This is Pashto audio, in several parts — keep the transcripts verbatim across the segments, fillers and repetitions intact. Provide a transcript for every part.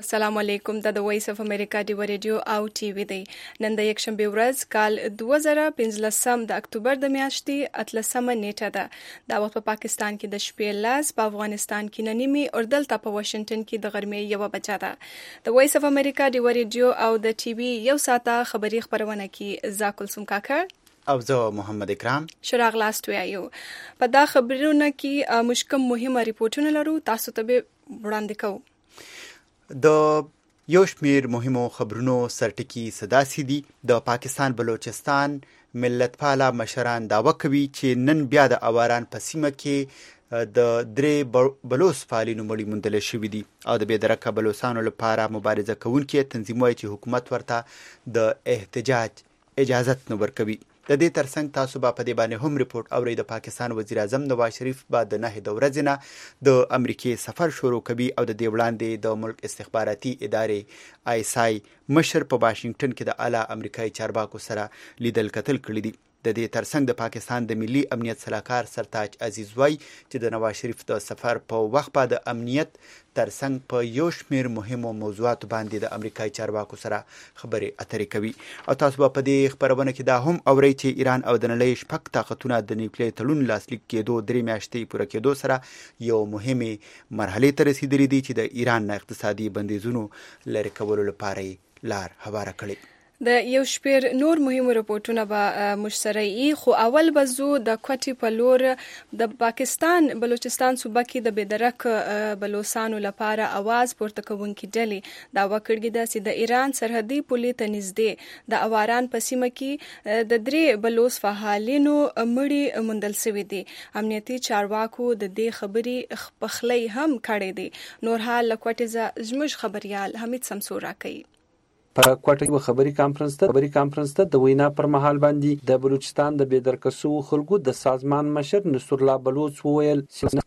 السلام علیکم. د وایس اف امریکا دی ریډیو او ټي وی دی. نن د یکشنبه ورځ کال دوه زره پنځلسم د اکتوبر د میاشتې اتلسمه نیټه ده. دا وخت په پاکستان کې د شپې لاس، په افغانستان کې ننیمي او دلته په واشنگټن کې د غرمې یوه بجه ده. د وایس اف امریکا دی ریډیو او د ټي وی یو ساعته خبری خبرونه کې زاکل سم کاکر او زه محمد اکرام شراغ لاست ویایو. په دا خبرونه کې مشکم مهمه ریپورتونه لرو، تاسو ته به وړاندې کوو. د یو شمیر مهمو خبرونو سرټکی صداسي دي. د پاکستان بلوچستان ملتپاله مشران دعوه کوي چې نن بیا د اواران په سیمه کې د درې بلوچ فعالینو مړي موندل شوي دي او د بېدرکه بلوچستانو لپاره مبارزه کوونکي تنظیم وایي چې حکومت ورته د احتجاج اجازت نه ورکوي. د دې ترڅنګ تاسو به په دې باندې هم ریپورت اورئ. د پاکستان وزیر اعظم نواز شریف به د نهه د ورځې نه د امریکې سفر شروع کوي او د دې وړاندې د ملک استخباراتي ادارې آی اس آی مشر په واشنگټن کې د اعلی امریکایي چارواکو سره لیدل کتل کړي دي. د دې ترڅنګ د پاکستان د ملي امنیت سلاکار سرتاج عزیز وای چې د نواز شریف د سفر په وخت بعد د امنیت ترڅنګ په یو شمیر مهمو موضوعاتو باندې د امریکایي چارواکو سره خبرې اترې کوي. او تاسو به په دې خبرونه کې دا هم اورئ چې ایران او د نړۍ شپږ طاقتونه د نیوکلیر تړون لاسلیک کېدو درې میاشتې پوره کېدو سره یو مهمې مرحلې ته رسیدلي دي چې د ایران نه اقتصادي بندیزونو لرې کولو لپاره لار هواره کړي. د یو شپیر نور مهمو رپورټونه به موږ سره ای خو اول به زو د کوټي په لور د پاکستان بلوچستان صوبه کې د بېدرک بلوچستانو لپاره आवाज پورته کوونکي ډلې دعوا کړې ده چې د ایران سرحدي پولې ته نږدې د اواران په سیمه کې د درې بلوچ فعالینو مړي موندل شوي دي. امنیتي چارواکو د دې خبرې پخلی هم کړې دي. نور حال له کوټي زموږ خبريال حمید سمسور راکوي. په کوټه کې خبري کانفرنس ته خبري کانفرنس ته د وینا پر مهال باندې د بلوچستان د بېدرکسو خلکو د سازمان مشر نصر الله بلوچ وویل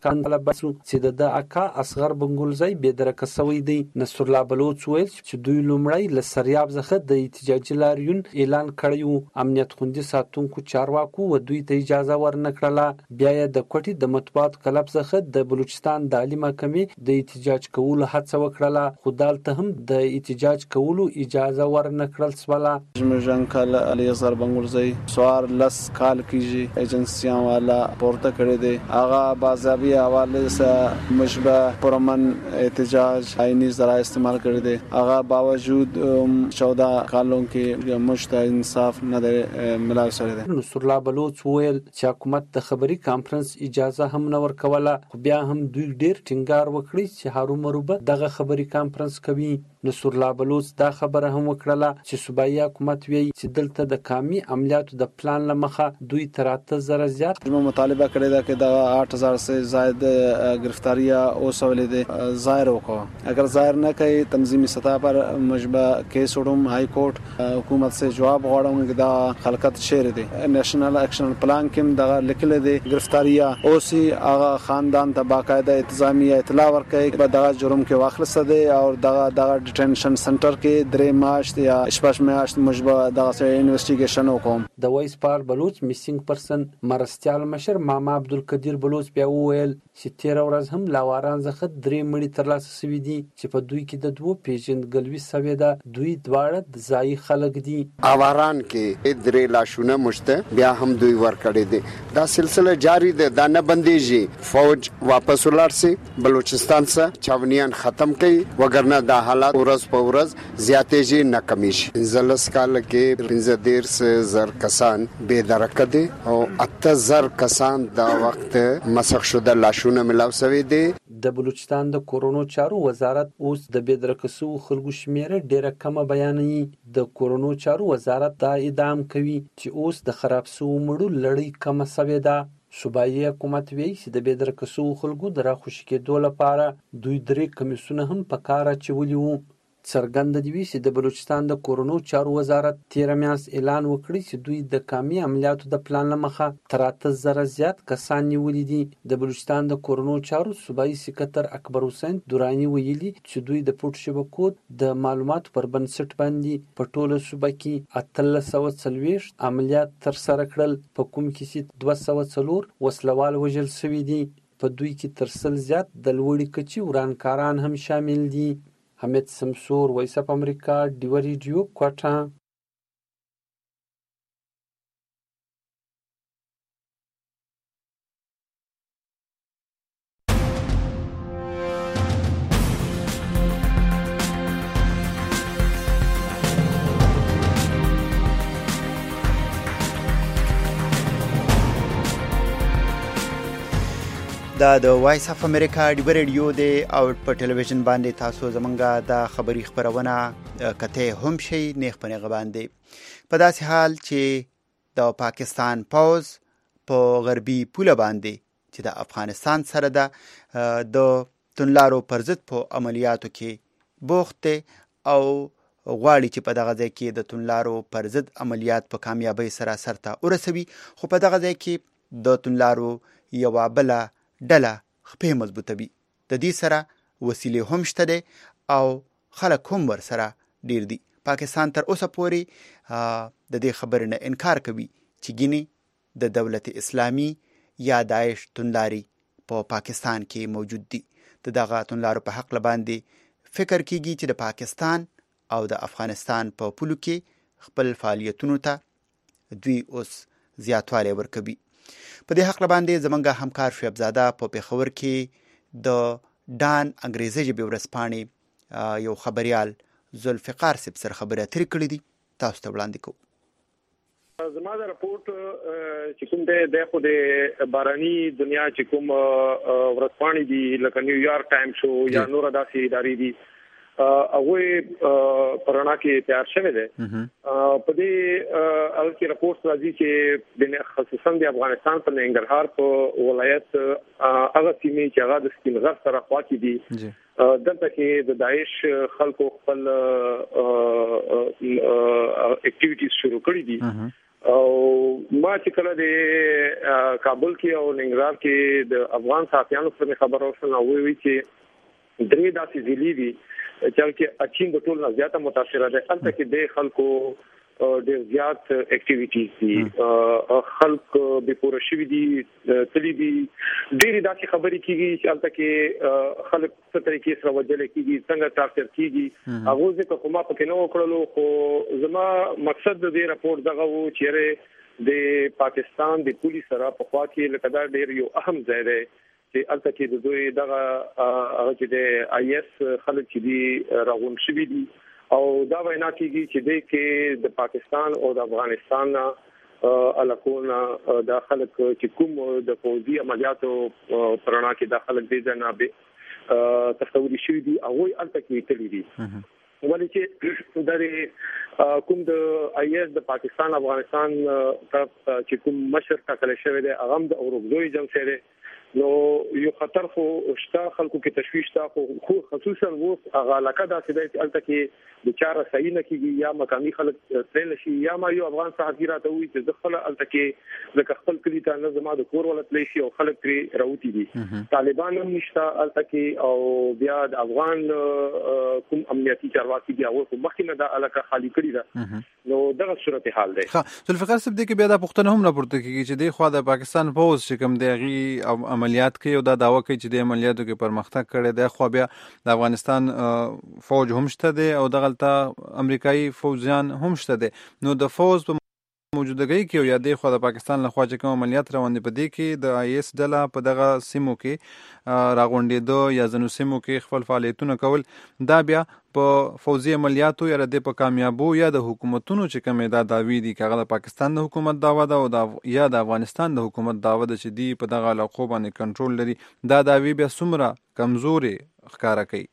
چې د اکا اصغر بنګلزی بېدرکسوي دی. نصر الله بلوچ وویل چې دوی لومړی له سریاب څخه د احتجاجي لاریون اعلان کړی وو. امنیت خوندي ساتونکو چارواکو و دوی ته اجازه ورنکړله. بیا یې د کوټي د مطبوعات کلب څخه د بلوچستان د عالی محکمې د احتجاج کولو هڅه وکړله، خو دلته هم د احتجاج کولو اجازه اجازه ورنکړل سواله. زموږ انکل علي اصغر بنګلزی سوار لس کال کیږي ایجنسیاں والا پورته کړی دی. هغه بازابي حواله سره مشبه پرمن احتجاج آئینی ذرایع استعمال کړی دی. هغه باوجود چودہ کالوں کې مشت انصاف نه دی ملاو شوی دی. نصر الله بلوچ وویل چې حکومت د خبري کانفرنس اجازه هم نه ورکوله، خو بیا هم دوی ډیر ټینګار وکړي چې هارو مروبه دغه خبري کانفرنس کوي. نصر الله بلوچ دا خبره هم وکړله چې صوبایي حکومت وی چې دلته د کامي عملیاتو د پلان لمخه دوی تر اته زره زیات موږ مطالبه کړې ده چې دا آٹھ ہزار سے زائد گرفتاریاں اوسولې دي ظاهر وکړه. اگر ظاهر نه کوي تنظیمی سطح پر مشبه کیس وړم های کورټ حکومت سے جواب غواړم چې دا خلقت شعر دي. نېشنل اکشن پلان کې دا لیکل دي گرفتاریاں اوسي هغه خاندان ته باقاعده انتظامی اطلاع ورکړي به دا جرم کې واخلص دي او دا دا ډیټنشن سنټر کې درې ماشت یا شپږ میاشت مشبه دغه انویسټیګیشن وکوم. د وایس پار بلوچ میسینګ پرسن مرستيال مشر ماما عبدالقدیر بلوچ بیا وویل چې تیر ورځ هم لاواران څخه درې مړي ترلاسه شوي دي چې په دوی کې د دوه پیژندګلوي سوي ده. دوی دواړه د ځای خلک دي. اواران کې درې لاشونه مشته بیا هم دوی ورکړي دي. دا سلسله جاری ده، دا نه بنديږي. فوج واپس ولرسي بلوچستان څخه چاونیان ختم کړي، وګرنه دا حالات ورځ په ورځ زیاتېږي نه کمیږي. زلس کال کې پنځه دېرش زر کسان بې درکه دي او اته زر کسان دا وخت مسخ شده لاشونه ملاو شوي دي. د بلوچستان د کورونو چارو وزارت اوس د بې درکه شوو خلکو شمیره ډیره کمه بیانوي. د کورونو چارو وزارت دا ادعا کوي چې اوس د خراب شوو مړو لړۍ کمه شوې ده. صوبایي حکومت وایي چې د بې درکه شوو خلکو د راخوشي کېدو لپاره دوی درې کمیسیونه هم په کار اچولي وو. څرګنده دي چې د بلوچستان د کورونو چارو وزارت تیره میاشت اعلان وکړی چې دوی د کامي عملیاتو د پلان لمخه تر اته زره زیات کسان نیولي دي. د بلوچستان د کورونو چارو صوبایي سکرټر اکبر حسین دوراني ویلي چې دوی د پټ شبکو د معلوماتو پر بنسټ باندې په ټوله صوبه کې اتلس سوه څلوېښت عملیات ترسره کړل، په کوم کې چې دوه سوه څلور وسلوال وژل شوي دي. په دوی کې تر سل زیات د لوړې کچې ورانکاران هم شامل دي. حمید سمسور، وایس اف امریکا، ډیوه ریډیو، کوټه. دا د وایس اف امریکا ډیوه ریډیو دی او په ټلویزیون باندې تاسو زمونږه د خبري خبرونه کته هم شي نیخ په نیغه باندې په داسې حال چې د پاکستان پوز په غربي پوله باندې چې د افغانستان سره د د تنلارو پر ضد په عملیاتو کې بوخت او غواړي چې په دغه ځای کې د تنلارو پر ضد عملیات په کامیابی سره سرته ورسوي، خو په دغه ځای کې د تنلارو یو بله ډله خپې مضبوطوي. د دې سره وسیلې هم شته دي او خلک هم ور سره ډیر دي. پاکستان تر اوسه پورې د دې خبرې نه انکار کوي چې ګینه د دولت اسلامي یا داعش تنلاري په پاکستان کې موجود دي. د دغه تنلارو په حق باندې فکر کیږي چې د پاکستان او د افغانستان په پولو کې خپل فعالیتونو ته دوی اوس زیاتوالی ورکوي. په دې حق باندې زمونږ همکار شعیب زاده په پیښور کې د ډان انګریزي ژبې ورځپاڼې یو خبريال ذوالفقار صاحب سره خبرې اترې کړې دي، تاسو ته وړاندې کوم. زما د راپورټ چې کوم دی د خو د باراني دنیا چې کوم ورځپاڼې دي لکه نیویارک ټایمز شو یا نور داسې ادارې دي هغه پرانا کې تیار شوی دی. په دې اول کې راپورټ راځي چې د خصوصا د افغانستان په ننګرهار په ولایت هغه سیمې چې هغه د سپینغر سره خوا کې دي دلته کې د داعش خلکو خپل اکټیویټیز شروع کړې دي او ما چې کله د کابل کې او ننګرهار کې د افغان صحافیانو سره خبرو شنه وی چې درې داسې ضلعې دي چې اچین د ټول نه زیاته متاثر ده. البته کې د خلکو ډېر زیات اکټیویټیز دي، خلک به پوره شوي دي، تللی دي، ډېرې داسې خبرې کیږي چې البته کې خلک څه طریقې سره وجل کیږي، څنګه ټارچر کیږي. هغه ځکه کومه پکې نه وکړلو، خو زما مقصد د دې راپورټ دغه وو چې د پاکستان د پولیس سره په خوا کې لکه دا ډېر یو اهم ځای دی چې البته کې د دوی دغه هغه چې د آی اس خلک چې دي راغون شوي دي او دا وینا کیږي چې د کې د پاکستان او د افغانستان الکونه د خلک چې کوم د فوجي عملیاتو پرانا کې د خلک د جنابه تصوري شوي دي هغه البته کې تللی دي. ولې چې د کوم د آی اس د پاکستان افغانستان طرف چې کوم مشر ټاکل شوی دی هغه د اورګزوی جنگ سره نو یو خطر خو شته، خلکو کې تشویش تا خو خصوصا ووس هغه علاقه داسې دی چې البته کې د چاره صحیح نه کیږي یا مقامي خلک ترل شي یا ما یو افغان صحافي راته وي چې ځخل البته کې د خپل کلی ته نه زما د کور ولت لشي او خلک پری راوتی دي. طالبان هم نشته البته کې او بیا د افغان کوم امنیتي چارواکي دی او مخکې نه د علاقه خالی کړی ده. نو دغه صورت حال دی. ها ذوالفقار صاحب دې کې بیا د پښتنه هم راپورته کیږي چې د خو د پاکستان پوز چې کوم دیغي عملیات کوي او دا داوا کوي چې د عملیاتو کې پرمختګ کړي دی، خو بیا د افغانستان فوج هم شته دی او دغلته امریکایي فوجیان هم شته دی. نو د فوج په موجودګۍ کې یا د خو د پاکستان له خوا چې کوم عملیات روان دي په دې کې د آی اس ډله په دغه سیمو کې راغونډېدو یا ځینو سیمو کې خپل فعالیتونه کول، دا بیا په فوجي عملیاتو یا د په کامیابو یا د حکومتونو چې کومې دا دعوی دي هغه د پاکستان د حکومت دعوه ده او د یا د افغانستان د حکومت دعوه ده چې دی په دغه علاقو باندې کنټرول لري، دا دعوی بیا څومره کمزوري ښکارا کوي؟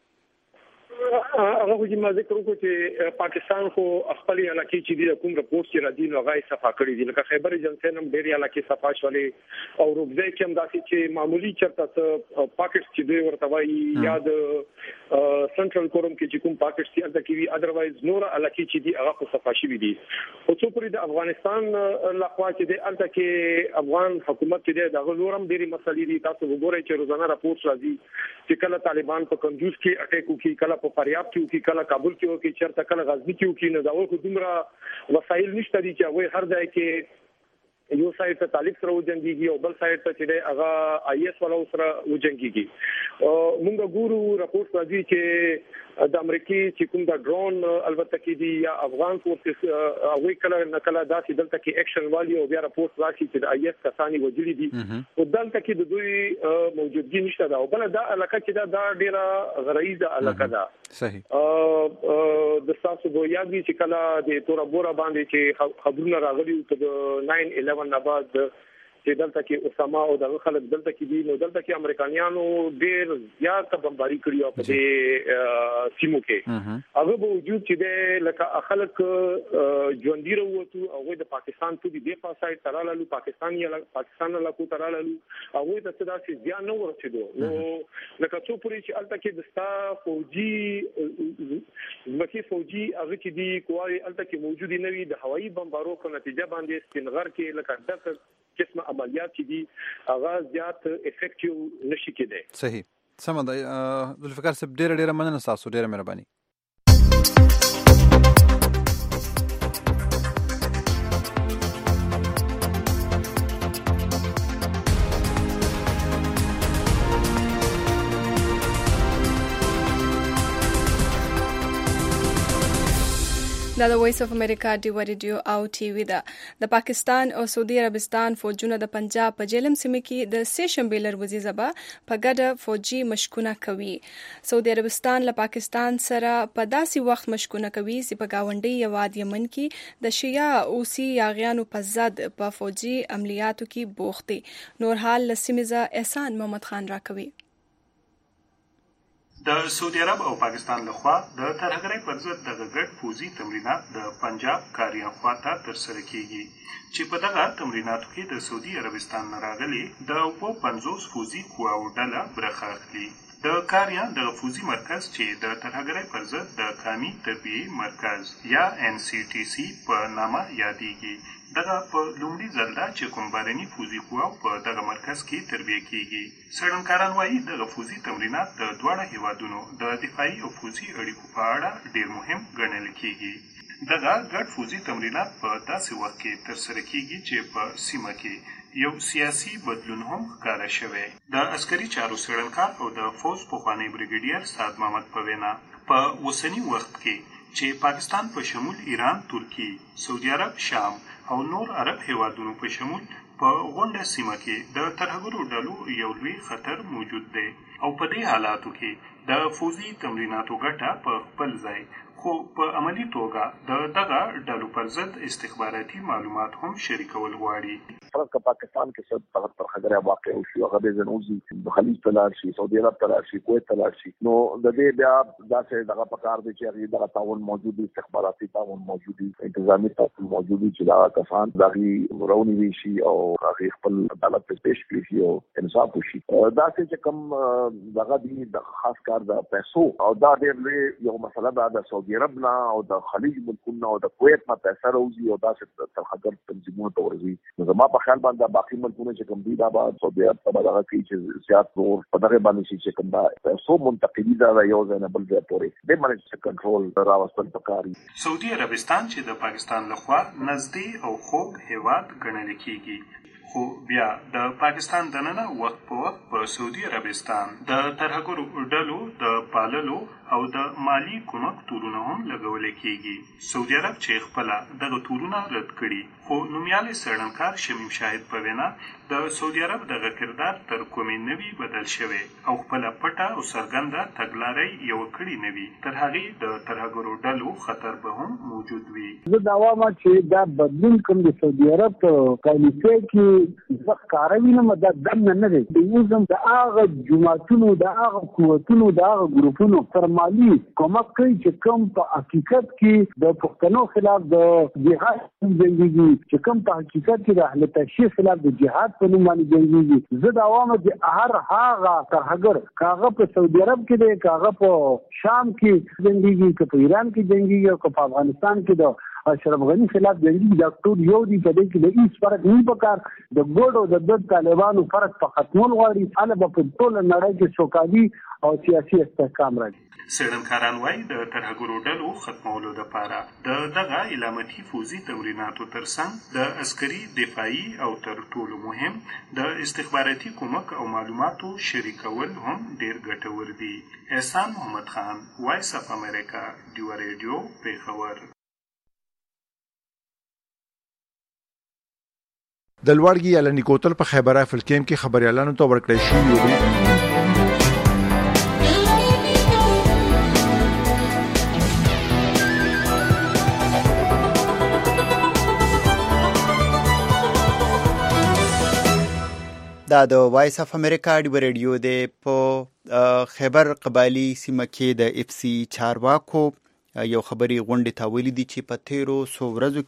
هغه خو چې ما ذکر وکړو چې پاکستان خو خپل علاقې چې د کوم رپورټ چې راځي نو غي صفا کړی دي، لکه خیبر جنسن هم ډېری علاقې صفا شولې او روبځای کې هم داسې چې معمولی چرته پاکټ چې دوی ورته وایي یا د سنټرل کورم کې چې کوم پاکټ چې اته کې وي اذروایز نور علاقې چې دي هغه خو صفا شوي دي. خو څو پرې د افغانستان لخوا چې د الته کې افغان حکومت چې د غلورم ډېری مسلې دي، تاسو وګورئ چې روزانه راپورټ راځي چې کله طالبان په کنجوس کې اٹیک وکړي، کله په فاریاب کې وکړي، کله کابل کې وکړي، چېرته کله غزنی کې وکړي. نو دا خو دومره وسایل نشته دي چې هغه هر ځای کې یو سایت ته طالب سره وجنګيږي او بل سایت ته چې هغه آی اس والا سره وجنګيږي. موږ ګورو راپورټ راځي چې د امریکای چې کوم د ډرون البته کې دی یا افغان فورسز او کله نکله داسې دلته کې اکشن والی او بیا راپورټ راشي چې د آی اس کسانی وجلي دي او دلته کې د دوی موجودګي نشته دا او بل دا علاقه چې دا د ډیره غریزه علاقه ده. صحیح. د تاسو په یاد چې کله د تور بورا باندې چې خبرونه راغلي ته د ناین الیون نه بعد چې دلته کې اسامه او دغه خلک دلته کې دي نو دلته کې امریکایانو ډېر زیات بمباری کړی او په دې سیمو کې هغه به وجود چې د لکه خلک ژوندۍ وروته او د پاکستان ته د دفاع سایت ترالو پاکستاني پاکستان له کو ترالو او د څه داسې ځان نو ورچېدو نو لکه څو پوری چې الته کې دستا فوجي ځمکي فوجي هغه چې دی کواري الته کې موجودي نوي د هوایي بمبارو په نتیجه باندې سپینغر کې لکه دغه قسم عملیات چې دي هغه زیات افیکټیو نشي کېدای. صحیح. سم ده. ذوالفقار صاحب ډېر ډېر مننه تاسو ډېر مهرباني. دا د وایس اف امریکا ډیو ریډیو او ټي وی ده. د پاکستان او سعودي عربستان فوجونه د پنجاب په جیلم سیمه کې د سه شنبې لروزي زبا په ګډه فوجي مشکونه کوي. سعودي عربستان له پاکستان سره په داسې وخت مشکونه کوي چې په گاونډي یواد یمن کې د شیعه اوسی یاغیانو په ضد په فوجي عملیاتو کې بوخت دي. نور حال لسیمزه احسان محمد خان راکوي. د سعودي عرب او پاکستان لخوا د ترهګرۍ پر ضد د ګډ فوزي تمرینات د پنجاب کاریان خوا ته ترسره کیږي چې په دغه تمریناتو کې د سعودي عربستان نه راغلي د اوه پنځوس فوزي قواو ډله برخه اخلي. د کاریان د فوزي مرکز چې د ترهګرۍ پر ضد د قامي تربیې مرکز یا ان سی ټي سي په نامه یادېږي. دغه په لومړي ځل دا چې کوم بهرني فوزي قواو په دغه مرکز کې تربیه کیږي. څېړنکاران وایي دغه فوزي تمرینات د دواړه هیوادونو د دفاعي او فوزي اړیکو په اړه ډېر مهم ګڼل کیږي. دغه ګډ فوزي تمرینات په داسې وخت کې ترسره کیږي چې په سیمه کې یو سیاسي بدلون هم ښکاره شوی. د عسکري چارو څېړنکار او د فوز پخوانی بریګیډیر سعد محمد په وینا په اوسني وخت کې چې پاکستان په شمول ایران، ترکی، سعودي عرب، شام او نور عرب هیوادونو په شمول په غونډه سیمه کې د ترهګرو ډلو یو لوی خطر موجود دی او په دې حالاتو کې د فوزي تمریناتو ګټه په خپل ځای خو په عملی توګه د دغه ډلو پر ضد استخباراتي معلومات هم شریکول غواړي. فرق پاکستان کې څه فقط ترهګرۍ واقع شي هغه به زنوزي د خلیج ته لاړ شي، سعودي عرب ته لاړ شي، کویت ته لاړ شي، نو د دې بیا داسې دغه پکار دی چې هغه دغه تعاون موجود دی، استخباراتي تعاون موجود دی، انتظامی تعاون موجود دی چې دا کسان دغه ورونی وي شي او هغه خپل عدالت ته پیش کړي شي او انصاف وشي. داسې چې کوم دغه دی د خاص کار د پیسو او دا ډېر یو مسله ده د سعودي عرب نه او د خلیج ملکونو او د کویت نه پیسې راوځي او داسې ترهګر تنظیمونو ته ورځي. نو زما په خیال باندې باقي ملکونه چې کوم دي دا به سعودي عرب ته دغه کوي چې زیات نور په دغه باندې شي چې کوم دا پیسو منتقلي دا یو ځای نه بل ځای پورې د منځ کنټرول راوستل پکاري. سعودي عربستان چې د پاکستان لخوا نږدې او خوږ هیواد ګڼل کیږي خو بیا د پاکستان دننه وخت په وخت په سعودي عربستان د ترهګرو ډلو د پاللو او د مالی کومک تورونه هم لګول کیږي. سعودي عرب چې خپل دغه تورونه رد کړي خو نومیالي څېړنکار شمیم شاهد په وینا د سعودي عرب دغه کردار تر کومې نوي بدل شوی او خپل پټه او څرګنده تګلارۍ یو کړي نوي تر هغې د ترهګرو ډلو خطر به هم موجود وي. زه دا وایم چې دا بدلون کوم د سعودي عرب په پالیسۍ کې زه ښکاره وینم دا دننه نه دی. د اوس د هغه جماعتونو د هغه قوتونو د هغه ګروپونو پر مالي کومک کوي چې کوم په حقیقت کې د پښتنو خلاف د جهاد جنګيږي، چې کوم په حقیقت کې د اهل تشیع خلاف د جهاد په نوم باندې جنګيږي. زه دا وایم چې هر هغه ترهګر کاغه په سعودي عرب کې دی، کاغه په شام کې جنګيږي، که په ایران کې جنګيږي او که په افغانستان کې د اشرف غنی خلاف جنگي دا ټول یو دي په دې کې د هیڅ فرق نه پکار د ګوډ او د دود طالبانو فرق په ختمول غواړي اله په ټول نړۍ کې سوکالي او سیاسي استحکام راځي. څېړنکاران وایي د ترهګرو ډلو ختمولو دپاره د دغه علامتي فوزي تمریناتو ترڅنګ د عسکري دفاعي او تر ټولو مهم د استخباراتي کومک او معلوماتو شریکول هم ډېر ګټور دي. احسان محمد خان، وایس اف امریکا، ډیو ریډیو، پېښور. د لوړګي علني کوتل په خیبر رایفل کیمپ کې خبريالانو ته ورکړی شوی دا د وایس اف امریکا ډیو ریډیو د په خیبر قبایلی سیمه کې د اف سی چارواکو یو خبري غونډه تاویل دي چې په تیرو سو ورځو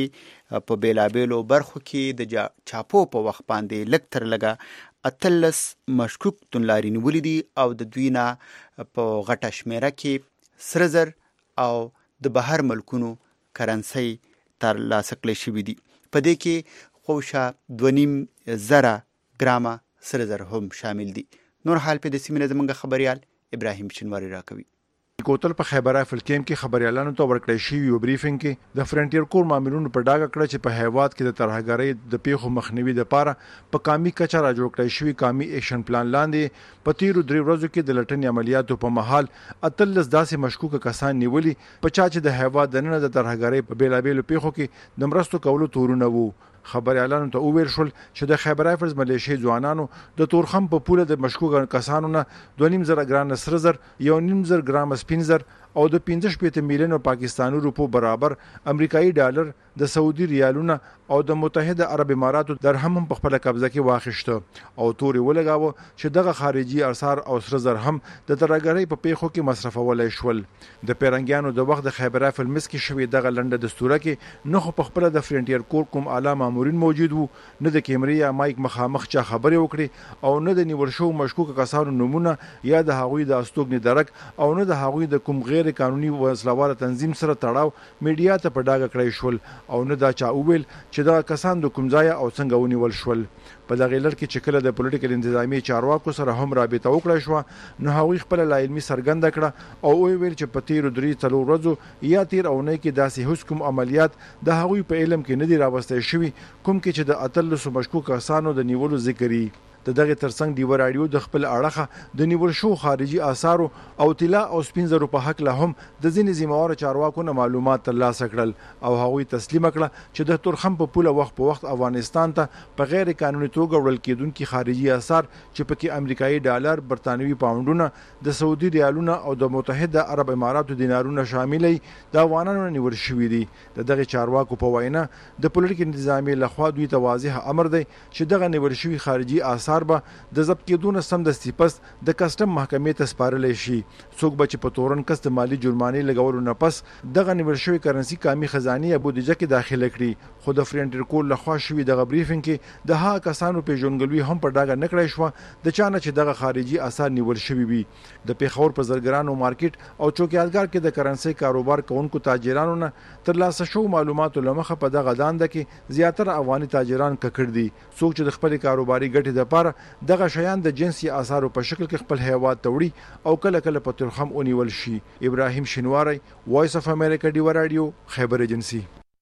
کې په بیلابېلو برخو کې د چاپو په وخت باندې لږ تر لږه اتلس مشکوک تونلاري نیولې دي او د دوی نه په غټه شمیره کې سره زر او د بهر ملکونو کرنسي تر لاسه کړل شوې دي. په دې کې خوشا دوه نیم زره ګرامه سره زر هم شامل دي. نور حال په د سیمې زمونږ خبريال ابراهیم شنواری راکوي. کوتل په خیبر رایفل کیمپ کې خبريالانو ته ورکړی شوی یو بریفینګ کې د فرنټیر کور مامورینو په ډاګه کړ چې په هیواد کې د ترهګرۍ د پیښو مخنیوي لپاره په قامي کچه را جوړ کړی شوی قامي اکشن پلان لاندې په تیرو درې ورځو کې د لټنې عملیاتو په مهال اتلس داسې مشکوک کسان نیولي په چا چې د هیواد د نن د ترهګرۍ په بیلابېلو پیښو کې د مرستو کولو تورونه وو. خبريالانو ته وویل شول چې د خیبر رایفلز ملیشي ځوانانو د تورخم په پوله د مشکوک کسانو نه دوه نیم زره ګران سره زر، یو نیم زر ګرام سپین زر او د پنځه شپږ میلیونو پاکستاني روپو برابر امریکایي ډالر، د سعودي ریالونه او د متحده عرب اماراتو درهم په خپل قبضه کې واخیسته او توري ولګاوه چې دغه خارجي ارسار او سره زر هم د ترهګرۍ په پیښو کې مصرفولای شول. د پیرنګیانو د وخت د خیبر رایفل مس کې شوې دغه لنډه دستوره کې نه په خپل د فرنټیر کور کوم اعلی مامورین موجود وو، نه د کیمرې یا مایک مخامخ چا خبرې وکړي او نه د نیول شو مشکوک کسانو نمونه یا د هغوی د استوګنې درک او نه د هغوی د کوم غیر قانوني وسلوال تنظیم سره تړاو میډیا ته په ډاګه کړی شول او نه دا چا وویل چې دا کسان د کوم ځای او څنګه ونیول شول. په دغه لړ کې چې کله د پولیټیکل انتظامی چارواکو سره هم رابطه وکړای شو نو هغوی خپل علمي سرګند کړه او ویل چې په تیرو درې څلور ورځو یا تیر اونۍ کې داسې هیڅ کوم عملیات د هغوی په علم کې نه دي راوستل شوي کوم کې چې د اتلسو مشکوک کسانو د نیولو ذکر یې. د دغه ترڅنګ ډیو رادیو د خپل اړخه د نیول شو خارجي آثارو او طلا او سپین زرو په حق له هم د ځینې ذمہوار چارواکو نه معلومات ترلاسه کړل او هغوی تسلیم کړه چې د تورخم په پوله وخت په وخت افغانستان ته په غیر قانوني توګه وړل کېدونکي خارجي آثار چې پکې امریکایي ډالر، برتانوي پاونډونه، د سعودي ریالونه او د متحده عرب اماراتو دینارونه شامل دي د افغانانو نیول شوي دي. د دغه چارواکو په وینا د پولیټیکل انتظامی لخوا دوی ته واضح امر دی چې دغه نیول شوي خارجي آثار به د ضبط کېدون سمدستي پس د کسټم محکمې ته سپارل شي. څوک به چې په تورن کس د مالی جرمانې لګولو نه پس دغه نیول شوی کرنسي قامي خزانه یا بودیجه کې داخله کړي. خو د فرنټیر کول لخوا شوی دغه بریفینګ کې د ها کسانو په ژوندګلوي هم په ډاګه نکړای شو د چانه چې دغه خارجي آثار نیول شوی وي. د پیښور په زرګرانو مارکیټ او چوکیالګار کې د کرنسي کاروبار کوونکو تاجرانو نه ترلاسه شو معلوماتو لمخه په دغه دانده کې زیاتره افغاني تاجران ککړ دي. څوک چې د خپل کاروباري ګټې لپاره دغه شیان د جنسي آثارو په شکل کې خپل هیواد ته وړي او کله کله په تورخم ونیول شي. ابراهیم شنواری، وایس اف امریکا، ډیو رادیو، خیبر ایجنسی.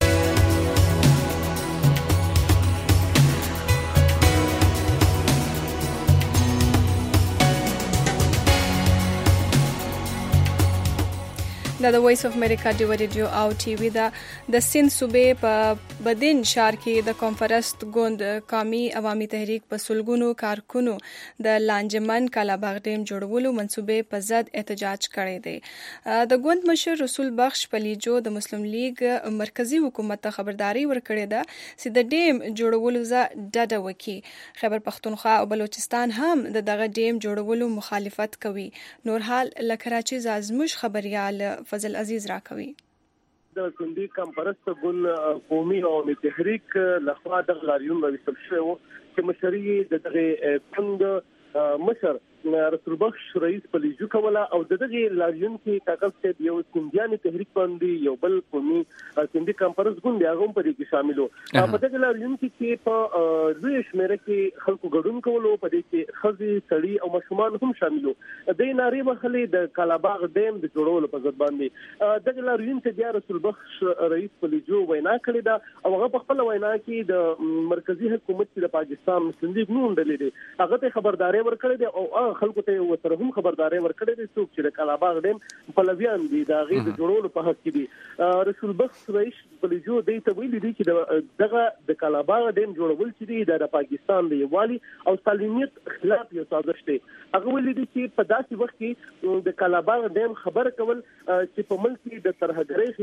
دا د وایس اف امریکا ډیو ریډیو او ټي وی دا د سند صوبې په بدین شهر کې د کانفرنس ګوند قومي عوامي تحریک په سلګونو کارکونو د لانجمن کلاباغ ډیم جوړولو منصوبې په ضد احتجاج کړی دی. د ګوند مشر رسول بخش پلیجو د مسلم لیگ مرکزی حکومت ته خبرداري ورکړې ده چې د ډیم جوړولو ځا ډډه وکړي. خیبر پختونخوا او بلوچستان هم د دغه ډیم جوړولو مخالفت کوي. نور حال له کراچي زازموش خبريال فضل عزیز راکوي. د سندي کانفرنس ګوند قومي عوامي تحریک لخوا د لاریون وستل شو چې مشري د دغه پند مشر رسول بخش رئیس پلیجو کوله او دغه لاریون کې کاغذ ته یو سندیاني تحریک باندې یو بل قومي سندي کانفرنس ګوند هغه په دې کې شاملو په دغه لاریون کې په لوی شمیره کې خلکو ګډون کولو په دې کې خزي سړي او مشومان هم شاملو د ناری مخلي د کلاباغ ډیم د جوړولو په ځد باندې دغه لاریون ته د رسول بخش رئیس پلیجو وینا کړې ده او هغه په خپل وینا کې د مرکزی حکومت د پاکستان مسلم لیگ نوم ډلې هغه ته خبرداري ورکړې ده او خلکو ته وسره هم خبرداري ورکړې ده څوک چې د کلاباغ ډیم پلویان دي د غي د جوړولو په حق کې دي رسول بخش رئیس پلیجو د ته ویلي دي چې دغه د کلاباغ ډیم جوړول چې دي د پاکستان د یوالي او سالمیت خلاف یو سازش دی هغه ویلي دي چې په داسې وخت کې د کلاباغ ډیم خبر کول چې په ملک کې د ترهګرۍ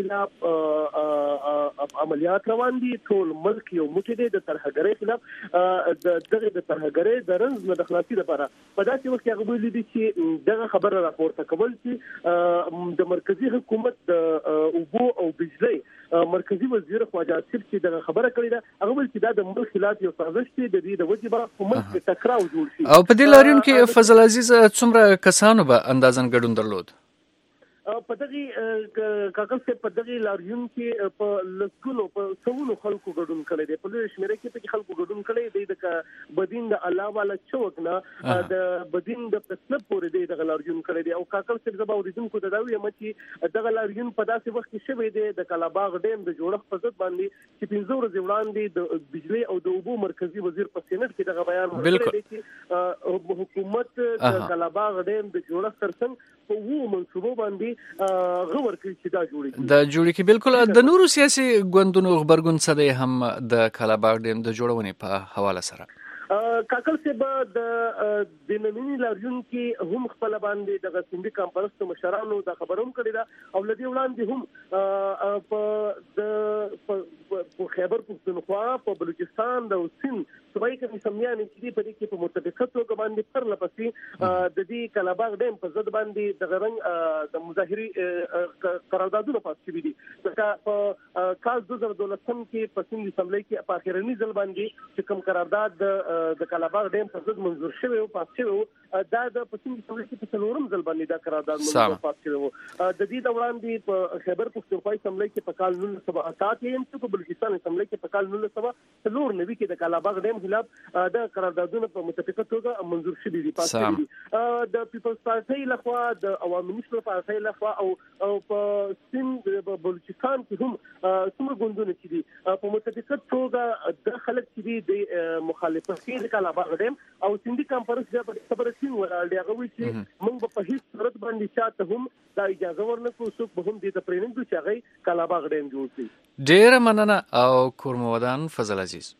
خلاف عملیات روان دي ټول ملک یو موټی دی د ترهګرۍ خلاف دغه د ترهګرۍ د رنځ نه د خلاصي لپاره په داسې وخت کې هغه ویلي دي چې دغه خبره راپورته کول چې د مرکزی حکومت د اوبو او بجلی مرکزی وزیر خواجه آصف چې دغه خبره کړې ده هغه ویل چې دا د ملک خلاف یو سازش دی د دې د وجې به په ملک کې ټکراو جوړ شي او په دې لاریون کې فضل عزیز څومره کسانو به اندازن ګډون درلود په دغه کاغذ ته په دغه لاریون کې په لسګونو په سونو خلکو ګډون کړي دي په لوی شمیره کې په خلکو ګډون کړي دي د بدین د علاوه له چوک نه د بدین د پسنه پورې دي د لاریون کړي دي او کاغذ ته زبا اوریدونکو د داوی مچي دغه لاریون په داسې وخت کې شوی دی د کلاباغ ډیم د جوړښت په ضد باندې چې پنځه ورځې وړاندې د بجلی او د اوبو مرکزی وزیر په سینټ کې دغه بیان ورکړی دی چې حکومت د کلاباغ ډیم د جوړښت ترڅنګ په وو منصوبو باندې غور کوي چې دا جوړي د جوړي کې بالکل د نورو سیاسي ګوندونو خبرګون څه دی هم د کلاباغ ډیم د جوړونې په حواله سره کاکل صاحب د نننی لاریون کې هم خپل باندې د سندي کانفرنس مشرانو د خبرون کړی دا او لدی وړاندې هم په د خیبر پختونخوا په بلوچستان د سند صوبایي کمیسیون چې په دې کې په متفقه توګه باندې پر لپسې د دې کلاباغ ډیم په ضد باندې د غرنګ د مظاهري قراردادونه پاس شوي دي په کال دوه زره دولسم کې په سند اسمبلی کې په اخیرنی ځل باندې چې کوم قرارداد د کلاباغ ډیم په ضد منظور شوی او پاس شوی دا د پښتون اسمبلی کې په څلورم ځل باندې دا قرارداد منظور پاس شوی د دې د وړاندې په خیبر پختونخوا اسمبلی کې په کال نولس سوه اته اتیا په بلوچستان اسمبلی کې په کال نولس سوه څلور نوي کې د کلاباغ ډیم خلاف د قراردادونو په متفقه توګه منظور شوي دي پاس شوي دي د پیپلز پارټي لخوا د عوامي نېشنل پارټي لخوا او په سند بلوچستان کې هم څومره ګوندونه چې دي په متفقه توګه د خلک چې دي د مخالفت کې د کلاباغ ډیم او سندي کانفرنس د خبرې سین ولاړ دی هغه وی چې موږ په هیڅ صورت باندې چاته هم دا اجازه ورنکړو څوک به هم دې ته پرېنږدو چې هغه کلاباغ ډیم جوړ کړي. ډېره مننه او کورمودان فضل عزیز.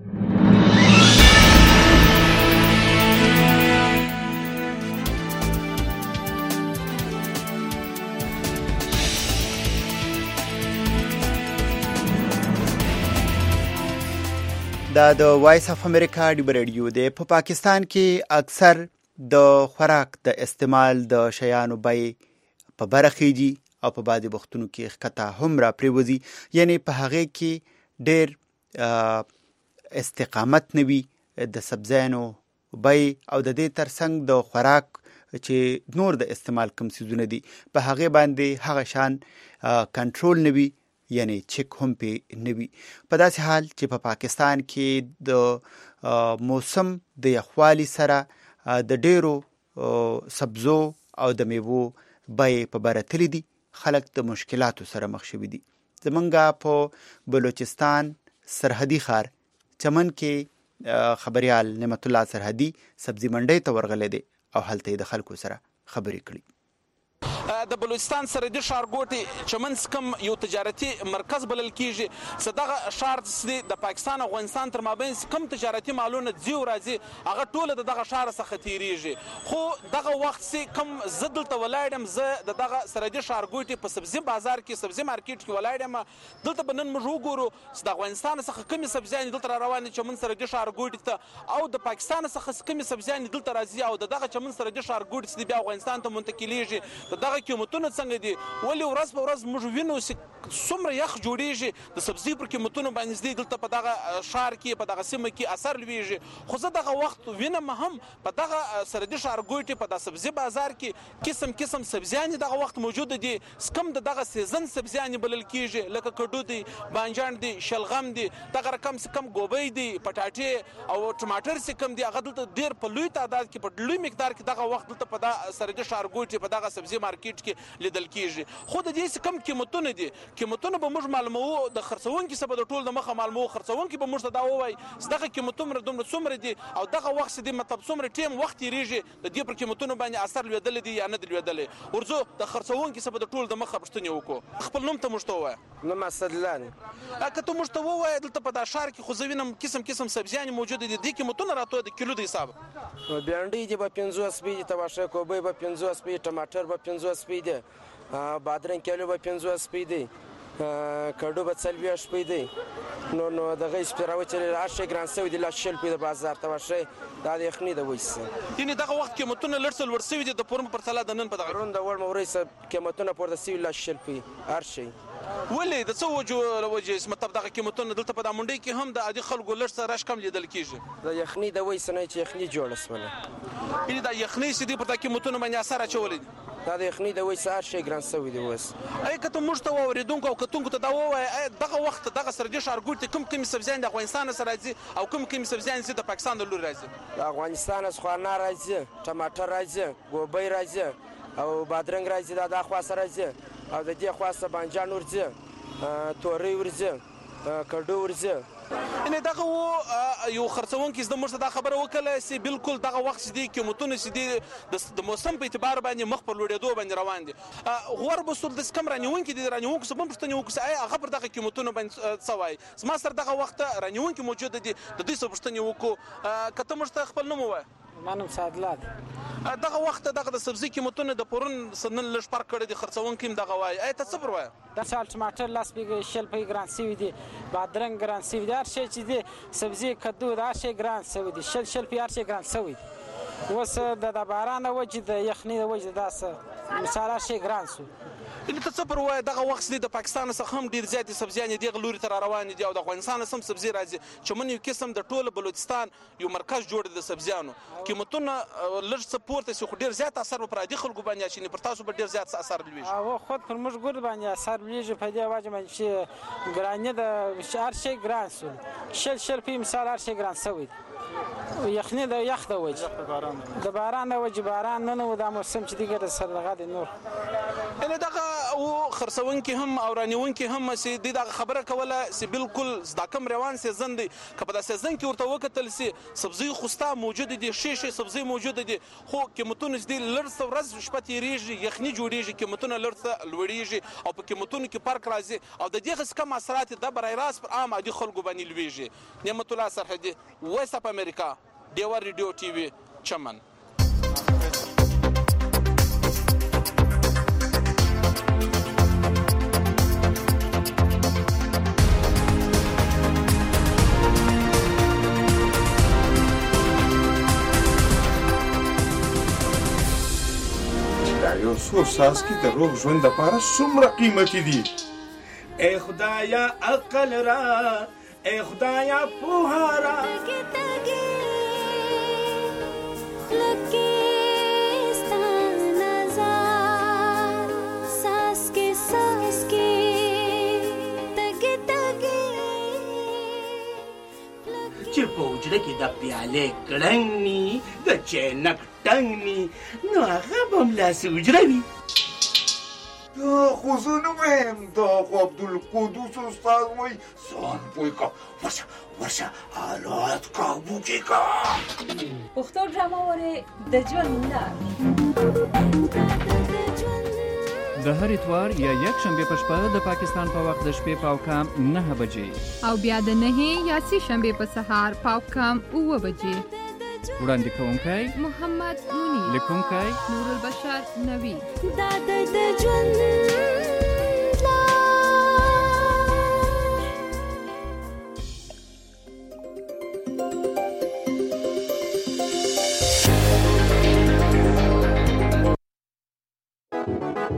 دا د وایس اف امریکا ډیو رادیو دی. په پاکستان کې اکثر د خوراک د استعمال د شیانو بیې په برخېږي او په بعضې وختونو کې ښکته هم را پرېوځي، یعنی په هغې کې ډېر استقامت نه وي د سبزیانو بیې او د دې ترڅنګ د خوراک چې نور د استعمال کوم څیزونه دي په هغې باندې هغه شان کنټرول نه وي، یعنی چک هم پې نه وي. په داسې حال چې په پاکستان کې د موسم د یخوالي سره د ډېرو سبزو او د میوو بیې په بره تللي دي، خلک د مشکلاتو سره مخ شوي دي. زمونږ په بلوچستان سرحدي ښار چمن کې خبریال نعمت الله سرحدي سبزي منډۍ ته ورغلی دی او هلته یې د خلکو سره خبرې کړي. د بلوچستان سرحدي ښارګوټي چمنس کوم یو تجارتي مرکز بلل کیږي، صدغه ښار د پاکستان او افغانستان تر مابین کوم تجارتي مالونه ځي او راځي هغه ټوله د دغه ښار څخه تیریږي. خو دغه وخت چې کوم زه دلته ولاړ یم، زه د دغه سرحدي ښارګوټي په سبزي بازار کې سبزي مارکیټ کې ولاړ یم. دلته به نن موږ وګورو چې د افغانستان څخه کومې سبزیانې دلته را روانې چمن سرحدي ښارګوټي ته او د پاکستان څخه کومې سبزیانې دلته راځي او د دغه چمن سرحدي ښارګوټي چې بیا افغانستان ته منتقلیږي. د دغه قیمتونه څنګه دي ولې ورځ په ورځ موږ وینو چې څومره یخ جوړیږي د سبزي پر قیمتونو باندې دي دلته په دغه شهر کې په دغه سیمه کې اثر لويږي خو زه دغه وخت وینم هم په دغه سردي ښارګوټي په د سبزي بازار کې قسم قسم سبزیان دغه وخت موجود دي سکم دغه سیزن سبزیان بلل کیږي لکه کډو دي بانجان دي شلغم دي دغه رقم سکم ګوبي دي پټاټي او ټماټر سکم دي هغه دلته ډیر په لوی تعداد کې په لوی مقدار کې دغه وخت دلته په د سردي ښارګوټي په دغه سبزي مارکیټ کې لیدل کیږي خو د دې سکم قیمتونه دي قیمتونه به موږ معلومو د خرڅونکو سبب د ټول د مخه معلومو خرڅونکو به موږ دا وایي دغه قیمتونه دومره څومره دي او دغه وخت دي مطلب څومره ټیم وخت یریږي د دې پر قیمتونو باندې اثر لویدل دي یا نه دی لویدل ورزو د خرڅونکو سبب د ټول د مخه پښتنه وکړو خپل نوم ته مشته وای نو مسدلان اګه ته مشته وای دلته په دا شهر کې خو زوینم قسم قسم سبزیان موجود دي د قیمتونو راته د کیلو د حساب بانډي دی په پنځوس سپید تواشه کوبي په پنځوس سپید ټماټر په پنځوس سپید بادرنګ کیلو په پنځوس سپید کډو په څلوي سپید نو نو دغه سپیراو چې راشه ګران سوي د لاشل په بازار تواشه دا د یخني د وېس یعنی دغه وخت قیمتونه لړسل ورسوي دي د پرم پر تله د نن په دغه روند ور مورې قیمتونه پر د سوي لاشل په هر شي ولې د څو وجو وجه مطلب دغه قیمتونه دلته په د منډي کې هم د عادي خلکو لړ سره راش کم لیدل کیږي د یخني د وېس نه چې یخني جوړ اسمنه یعنی د یخني سدي په د قیمتونو باندې اثر اچولې دا د یخني د وېس هر شي ګران سوي دی وس اي کته مشته اوریدونکو او کتونکو ته دا وای دغه وخت دغه سردي ښارګوټ کوم کوم سبزیان د افغانستان سره راځي او کوم کوم سبزیان چې د پاکستان د لور راځي د افغانستان څخه نه راځي ټماټر راځي ګوبي راځي او بادرنګ راځي دا د خوا سره راځي او د دې خوا سره بانجان ورځي توري ورځي کډو ورځي ان دغه یو خرڅونکو زده مرسته دا خبره وکړه چې بالکل دغه وخت دي قیمتونه چې دي د موسم په اعتبار باندې مخ پر لوړېدو باندې روان دي غوړ بسول د سکم رانیونکو دي رانیونکو سبب پښتنه وکړي هغه پر دغه قیمتونه باندې څوای زما سره دغه وخت رانیونکو موجود دي د دې سبب پښتنه وکړو کته مرسته خپل نوم وای مانم سعدلات دغه وخت دغه د سبزی قیمتونه د پرون سنن لږ فرق کړی دي خرڅونکو دغه وای اې ته صبر وای د سال ټماټر لاس بیګ شل په ګران سی دي بادرنګ ګران سی دي هر شي چې دي سبزی کدو دا شي ګران سی دي شل شل په هر شي ګران سی وس د باران وجه د یخنی د وجه داسه مثال شي ګران سو ان ته صبر وای دغه وخت د پاکستان څخه هم ډیر زیات سبزیان دي غلوري تر روان دي او د افغانستان سم سبزی راځي چې من یو قسم د ټوله بلوچستان یو مرکز جوړ د سبزیانو قیمتونه لږ سپورت سي خو ډیر زیات اثر پر دي خلکو باندې چې پر تاسو په ډیر زیات اثر لوي او خود پر موږ ګور باندې اثر لوي په دې واجب چې ګرانه د شهر شي ګران سو شل شل په مثال هر شي ګران سوي یخنی د یخ د وجه د باران د وجه باران نه نو د موسم چې دیګه د سرلغه د نور ان دغه او خرڅونکو هم او رانیونکو هم چې دغه خبره کوله چې بالکل زدا کم روان سيزن دي کله د سيزن کې ورته وکتل سي سبزي خوستا موجود دي شي شي سبزي موجود دي خو قیمتونه دي لړ ورځ شپه ریږي یخني جوړیږي قیمتونه لړ لوړیږي او په قیمتونو کې فرق راځي او د دې څخه کم اثرات د برای راس پر عام عادي خلکو باندې لويږي نعمت الله سرحدي وایس اپ امریکا دیوا ریډیو ټي وي چمن یو څو ساسکي د روغ ژوند لپاره څومره قیمتي دي اے خدایا عقل را اے خدایا پوها را چې په وجره کې د پیالې کړنګ ني د چینک ټنګ ني نو هغه به ملاسې وجره وي دا خو زه نه وایم دا خو عبدالقدوس استاد وایي ځان پوه که ورشه ورشه حالات کابو کې که پښتو ډرامه وارې د ژوند لار د هر اتوار یا یک شنبه په شپه د پاکستان په وخت د شپې پاو کم نه بجې او بیا د نه یا سی شنبه په سهار پاو کم اوه بجې وړاندې کوونکی محمد منیر لیکونکی نور البشر نوی دا د ژوند Thank you.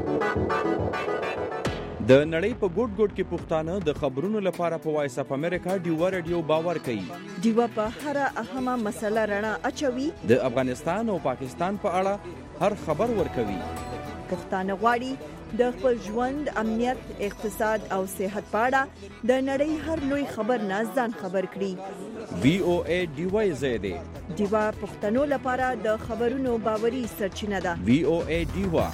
د نړۍ په ګوټ ګوټ کې پښتانه د خبرونو لپاره په وایس اپ امریکا ډیوا رادیو باور کوي. ډیوا په هر اهمه مسله رڼا اچوي. د افغانستان او پاکستان په اړه هر خبر ورکوي. پښتانه غواړي د خپل ژوند، امنیت، اقتصاد او صحت په اړه د نړۍ هر لوی خبر نه ځان خبر کړي. وی او ای ډیوا زیاده ډیوا پښتنو لپاره د خبرونو باوري سرچینه ده. وی او ای ډیوا.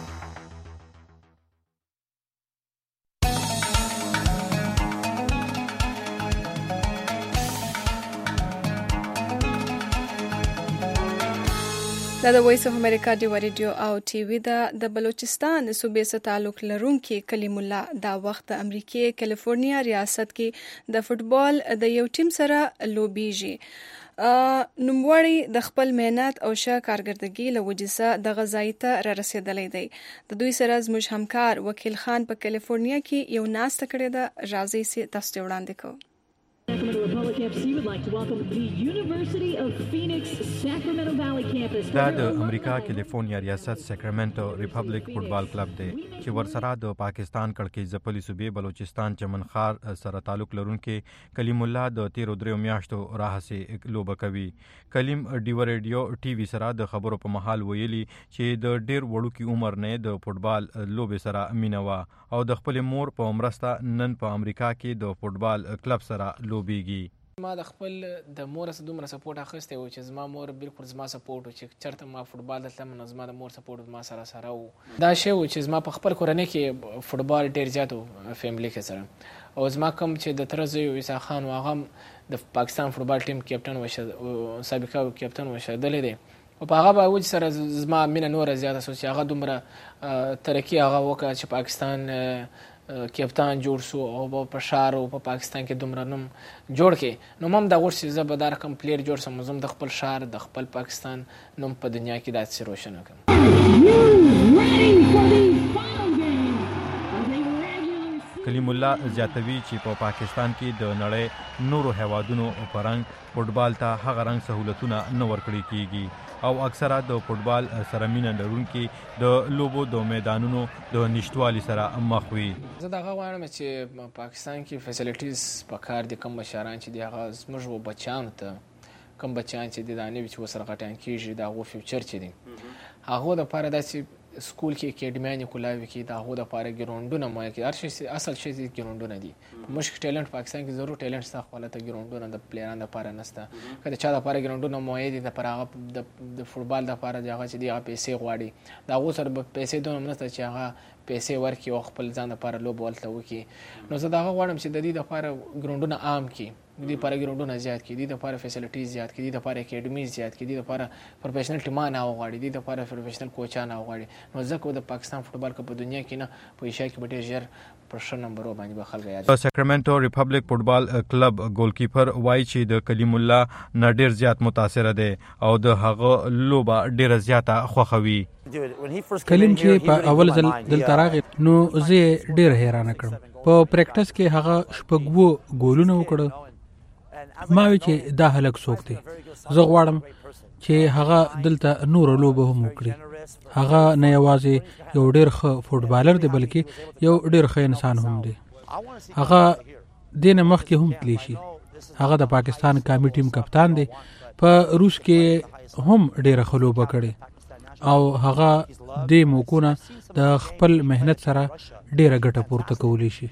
دا د وایس اف امریکا ډیوا ریډیو او ټي وي دا د بلوچستان صوبې سره تعلق لرونکي کلیم الله دا وخت د امریکای کیلیفورنیا ریاست کې د فوتبال د یو ټیم سره لوبيږي. نوموړی د خپل مهنت او ښه کارکردګي له وجې د غزای ته را رسیدلی دی. د دوی سره زموږ همکار وکیل خان په کیلیفورنیا کې یو ناسته کړې ده. راځئ چې تاسو ته وړاندې کوو. Sacramento Republic F C would like to welcome the University of Phoenix Sacramento Valley campus. دا د امریکا کیلیفورنیا ریاست ساکرامنټو ریپبلیک فوتبال کلب دی چې ورسره د پاکستان کړکۍ ځپلي صوبې بلوچستان چمنخار سره تعلق لرونکي کلیم الله د تیرو دریو میاشتو راهسې لوبه کوي. کلیم ډیوا ریډیو ټي وي سره د خبرو په محل ویلي چې د ډیر وړوکی عمر نه د فوتبال لوبې سره مینه وا او د خپل مور په مرسته نن په امریکا کې د فوتبال کلب سره لوبيږي. ما د خپل د مور سره دومره سپورټ اخیستی و چې زما مور بالکل زما سپورټ و چې چېرته ما فوټبال ته تلم نو زما د مور سپورټ ما سره سره و. دا شی و چې زما په خپل کورنۍ کې فوټبال ډېر زیات و فیملی کې سره او زما کوم چې د تره زوی عیسی خان و هغه د پاکستان فوټبال ټیم کیپټن و سابقه کیپټن و شدلی دی او په هغه باوجود سره زما مینه نوره زیاته شوه چې هغه دومره ترقي هغه وکړه چې پاکستان کیپټن جوړ شو او په شهر او په پاکستان کې دومره نوم جوړ کړي. نو مم دا غوښتل چې زه به دا رقم پلیر جوړ شم، زه د خپل شهر د خپل پاکستان نوم په دنیا کې داسې روښانه کړم. کلیم الله زیاتوي چې په پاکستان کې د نړۍ نورو هیوادونو په رنګ فوتبال ته هغه رنګ سہولتونه نه ورکړي کیږي او اکثره د فوتبال سره مینه لرونکي د لوبو د میدانونو د نشټوالي سره مخ وي. زه دا غواړم چې پاکستان کې فیسیلیټیز په کار دي، کوم مشران چې دی هغه زموږ بچیانو ته کوم بچیان چې دي دا نه وي چې ورسره غټیان کېږي د هغو فیوچر چې دي هغو دپاره داسې سکول کې اکیډمیانې کلاوي کې د هغو دپاره ګراونډونه مایه کې هر شی اصل شی ګراونډونه دي. مشک ټیلنټ پاکستان کې ضرور ټیلنټ شته خو هلته ګراونډونه د پلیرانو دپاره نشته. که د چا دپاره ګراونډونه مایه دي دپاره هغه د فوټبال دپاره د هغه چې دي هغه پیسې غواړي د هغو سره به پیسې دومره نشته چې هغه پیسې ورکړي او خپل ځان دپاره لوبه هلته وکړي. نو زه د هغه غواړم چې د دې دپاره ګراونډونه عام کړي، د دې لپاره ګراونډونه زیات کړي، د دې لپاره فیسیلیټیز زیات کړي، د دې لپاره اکیډمیز زیات کړي، د دې لپاره پروفیشنل ټیمان راوغواړي، د دې لپاره پروفیشنل کوچان راوغواړي. نو ځکه د پاکستان فوټبال په دنیا کې نه په ایشیا کې به ډېر ژر پر ښه نمبرو باندې به خلک یاد. په ساکرامنټو ریپبلیک فوتبال کلب ګولکیپر وایي چې د کلیم الله نه ډېر زیات متاثره دی او د هغه لوبه ډېره زیاته خوښوي. کلیم چې په اول ځل دلته راغی نو زه ډېر حیرانه کړم. په پریکټس کې هغه شپږ ګولونه وکړل. ما وی چې دا هلک څوک دی، زه غواړم چې هغه دلته نور لوبه هم وکړي. هغه نه یوازې یو ډېر ښه فوټبالر دی بلکې یو ډېر ښه انسان هم دی. هغه دې نه مخکې هم تللی شي. هغه د پاکستان قومي ټیم کپتان دی. په روس کې هم ډېره ښه لوبه کړې او هغه دې موقعونه د خپل مهنت سره ډېره ګټه پورته کولی شي.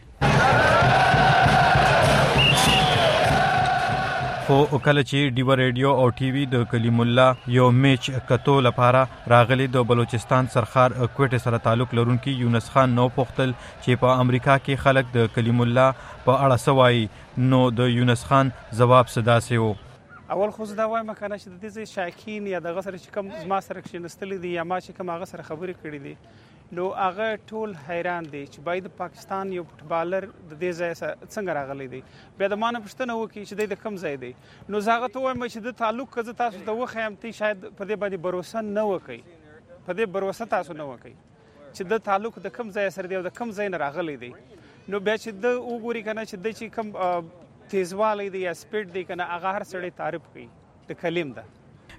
خو کله چې ډیوا ریډیو او ټي وي د کلیم الله یو میچ کتو لپاره راغلي د بلوچستان سرخار کوټه سره تعلق لرونکي یونس خان نو پوښتل چې په امریکا کې خلک د کلیم الله په اړه سوای نو د یونس خان جواب صداسي وو. اول خو زه دا وایم کنه چې د دې شاکین یا دغه سره چې کوم زما سره کښېنستلي دي یا ما چې کوم هغه سره خبرې کړې دي نو هغه ټول حیران دي چې باید د پاکستان یو فوټبالر د دې ځای څنګه راغلی دی. بیا د ما نه پوښتنه وکړي چې دی د کوم ځای دی. نو زه هغه ته وایم چې د تعلق که زه تاسو ته وښیم تی شاید په دې باندې بروسه نه وکړئ، په دې بروسه تاسو نه وکړئ چې د تعلق د کوم ځای سره دی او د کوم ځای نه راغلی دی. نو بیا چې د وګوري که نه چې دی چې کوم تیزوالی دی یا سپیډ دی که نه هغه هر سړی تعریف کوي د کلیم ده.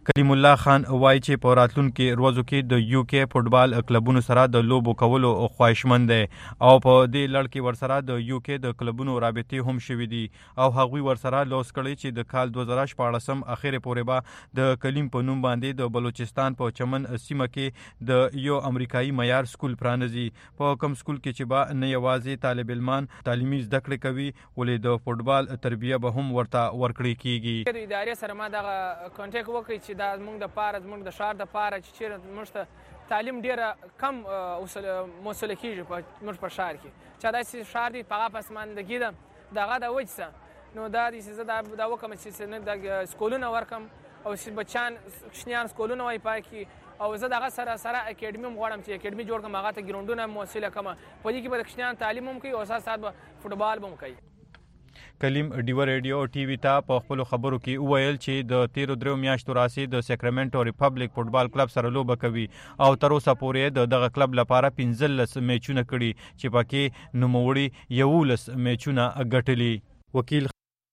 کلیم الله خان وایي چې په راتلونکي ورځو کې د یو کې فوټبال کلبونو سره د لوبو کولو خواهشمند دی او په دې لړ کې ورسره د یو کې د کلبونو رابطې هم شوي دي او هغوی ورسره لوس کړی چې د کال دوه زره شپاړسم اخرې پورې به د کلیم په نوم باندې د بلوچستان په چمن سیمه کې د یو امریکایي معیار سکول پرانیزي. په کوم سکول کې چې به نه یوازې طالب علمان تعلیمي زده کړې کوي ولې د فوټبال تربیه به هم ورته ورکړې کیږي. د ادارې سره ما دغه کانټیکټ وکړی چې دا زموږ د پاره زموږ د ښار د پاره چې چیرې موږ ته تعلیم ډېره کم موصله کېږي په موږ په ښار کې چې داسې ښار دی په هغه پسماندګي ده د هغه د وجې څه نو دا داسې زه دا دا وکړم چې نه د سکولونه ورکړم او چې بچیان کوچنیان سکولونه وایي پای کې او زه د هغه سره سره اکیډمي هم غواړم چې اکیډمي جوړ کړم هغه ته ګراونډونه موصله کړم په دې کې به د کوچنیانو تعلیم هم کوي او سات سات به فوټبال به هم کوي. کلیم ډیو ریډیو ټي وي ته په خپل خبرو کې وویل چې د تیرو درو میاشتو راسي د سیکرامنټو ریپبلیک فوټبال کلب سره لوبه کوي او تر اوسه پورې د دغه کلب لپاره پنځلس میچونه کړي چې پکې نوموړي یولس میچونه ګټلي. وکیل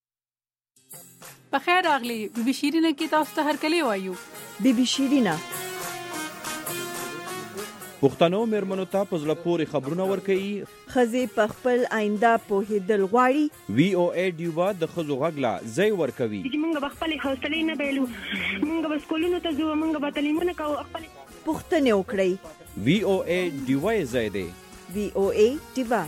بخیر راغلی بي بي شیرینه کې تاسو ته هرکلی وایو. بي بي شیرینه پښتنو مېرمنو ته په زړه پورې خبرونه ورکوي. ښځې په خپل آینده پوهېدل غواړي. وی او ای ډیوا د ښځو غږ لا ځای ورکوي. موږ به خپلې حوصلې نه بایلو، موږ به سکولونو ته ځو، موږ به تعلیمونه کوو. پوښتنې وکړئ. وی او ای ډیوا یې ځای دی. وی او ای ډیوا.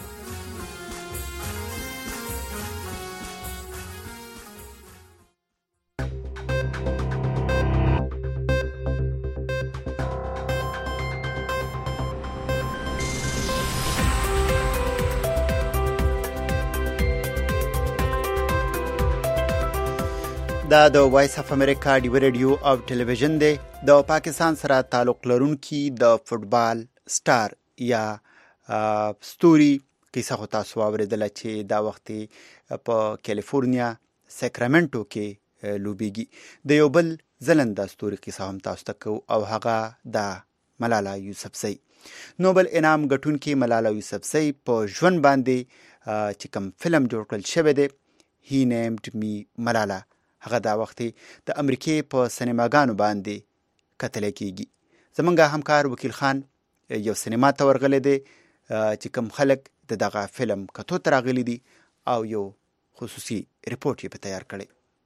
دا د وایس اف امریکا ډیو ریډیو او ټلویزیون دی. د پاکستان سره تعلق لرونکي د فوټبال سٹار یا ستوري کیسه خو تاسو واورېدله چې دا وخت په کیلیفورنیا سیکرامنټو کې لوبیږي. د یو بل ځلنده ستوري کیسه هم تاسو ته کوو او هغه د ملاله یوسفزۍ. نوبل انعام ګټونکي ملاله یوسفزۍ په ژوند باندې چې کوم فلم جوړ کړل شوی دی هی نیمډ می ملاله، هغه دا وخت د امریکې په سینماګانو باندې کتل کېږي. زمونږ همکار وکیل خان یو سینما ته ورغلی دی چې کوم خلک د دغه فلم کتو ته راغلي دي او یو خصوصي ریپورټ یې په تیار کړی.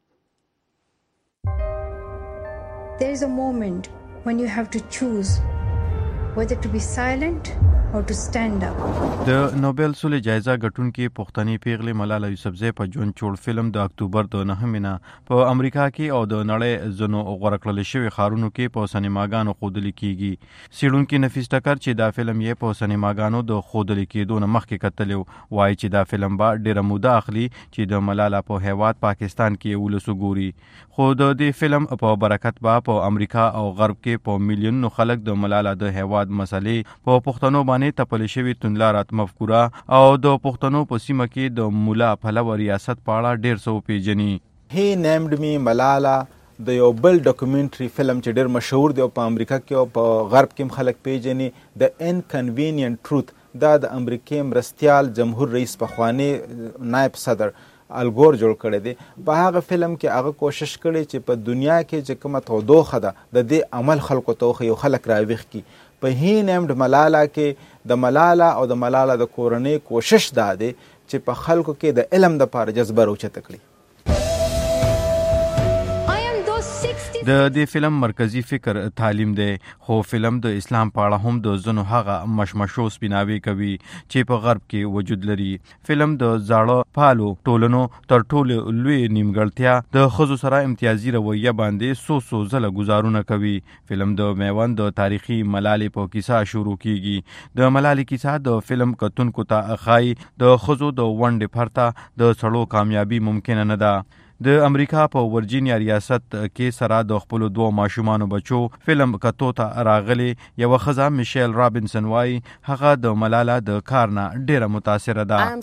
There is a moment when you have to choose whether to be silent or to stand up. د نوبل سولې جایزه ګټونکې پښتنې پیغلې ملاله یوسفزۍ په ژوند چوړ فلم د اکتوبر د نهمې نه په امریکا کې او د نړۍ ځینو غوره کړل شوي ښارونو کې په سینماګانو ښودل کېږي. څېړونکي نفیس ټکر چې دا فلم یې په سینماګانو د ښودل کېدو نه مخکې کتلی وایي چې دا فلم به ډېره موده اخلي چې د ملاله په هیواد پاکستان کې ولس وګوري. خو د دې فلم په برکت به په امریکا او غرب کې په میلیونونو خلک د ملاله د هیواد مسلې په پښتنو باندې تپلې شوي توندلارات مفکوره او د پښتنو په سیمه کې د مولا پلوه ریاست په اړه ډېر څه وپېژني. هی نیمډ می ملاله د یو بل ډاکومنټري فلم چې ډېر مشهور دی او په امریکا کې او په غرب کې هم خلک پیژني د انکنوینینټ ټروث. دا د امریکې مرستیال جمهور رئیس پخوانی نائب صدر الګور جوړ کړی دی. په هغه فلم کې هغه کوشش کړی چې په دنیا کې چې کومه تودوخه ده د دې عمل خلکو ته وښیي او خلک راویښ کړي. په هی نیمډ ملاله کې د ملاله او د ملاله د کورنۍ کوشش دا دی چې په خلکو کې د علم دپاره جذبه راوچته کړي. د دې فلم مرکزی فکر تعلیم دی، خو فلم د اسلام په اړه هم د ځینو هغه مشمشو سپیناوي کوي چې په غرب کې وجود لري. فلم د زاړه پالو ټولنو تر ټولو لوی نیمګړتیا د ښځو سره امتیازي رویه باندې څو څو ځله ګزارونه کوي. فلم د میوند د تاریخي ملالې په کیسه شروع کیږي. د ملالې کیسه د فلم کتونکو ته ښایي د ښځو د ونډې پرته د سړو کامیابي ممکنه نه ده. د امریکا په ورجینیا ریاست کې سره د خپل دوه ماشومانو بچو فلم کتو ته راغلي یو ښځه میشیل رابنسن وایي هغه د ملاله د کار نه ډیره متاثره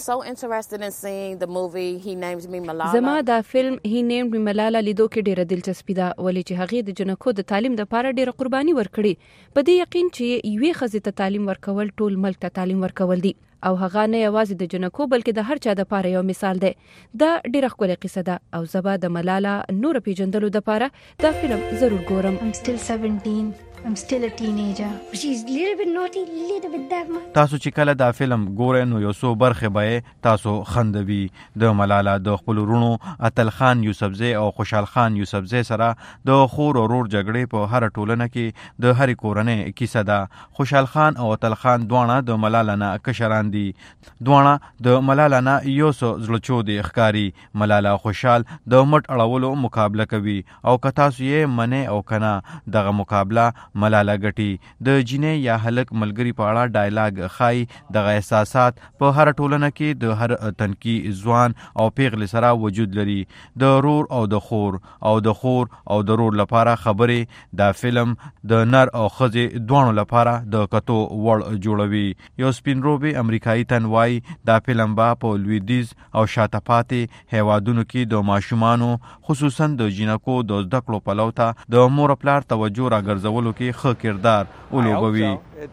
ده. زما دا فلم هی نیمډ می ملاله لیدو کې ډیره دلچسپي ده ولې چې هغه د جنکو د تعلیم لپاره ډیره قرباني ورکړي. په دې یقین چې یوې ښځې ته تعلیم ورکول ټول ملک ته تعلیم ورکول دي. او هغه نه یوازې د جنکو بلکې د هر چا د پاره یو مثال دی. دا ډیره ښکلې قصه ده او زبا د ملاله نور پیژندلو د پاره دا فلم ضرور ګورم. I'm still seventeen. I'm still a teenager. She's a little bit naughty, little bit that much. تاسو چې کله دا فلم ګورئ نو یو څو برخې به تاسو خندوي. د ملاله د خپل ورونو اتل خان یوسفزی او خوشحال خان یوسفزی سره د خور او ورور جګړې په هر ټولنه کې د هر کورنۍ کیسه ده. خوشحال خان او اتل خان دواړه د ملاله نه کشران دي. دواړه د ملاله نه یو څو زړه دي ښکاری. ملاله خوشحال د مټ اړولو مقابله کوي او که تاسو یې منې او کنه دغه مقابله ملاله ګټي. د جینې یا هلک ملګری په اړه ډایلاګ خای دغه احساسات په هر ټولنه کې د هر تنکی ځوان او پیغلې سره وجود لري. د رور او د خور او د خور او د رور لپاره خبرې دا فلم د نر او ښځې دواړو لپاره د کتو وړ جوړوي. یو سپین روبي امریکایي تن وایي دا فلم به په لویدیځ او شاته پاتې هیوادونو کې د ماشومانو خصوصا د جینکو د زده کړو پلو ته د مور پلار توجه راګرځولو کې ښه کردار ولوبوي.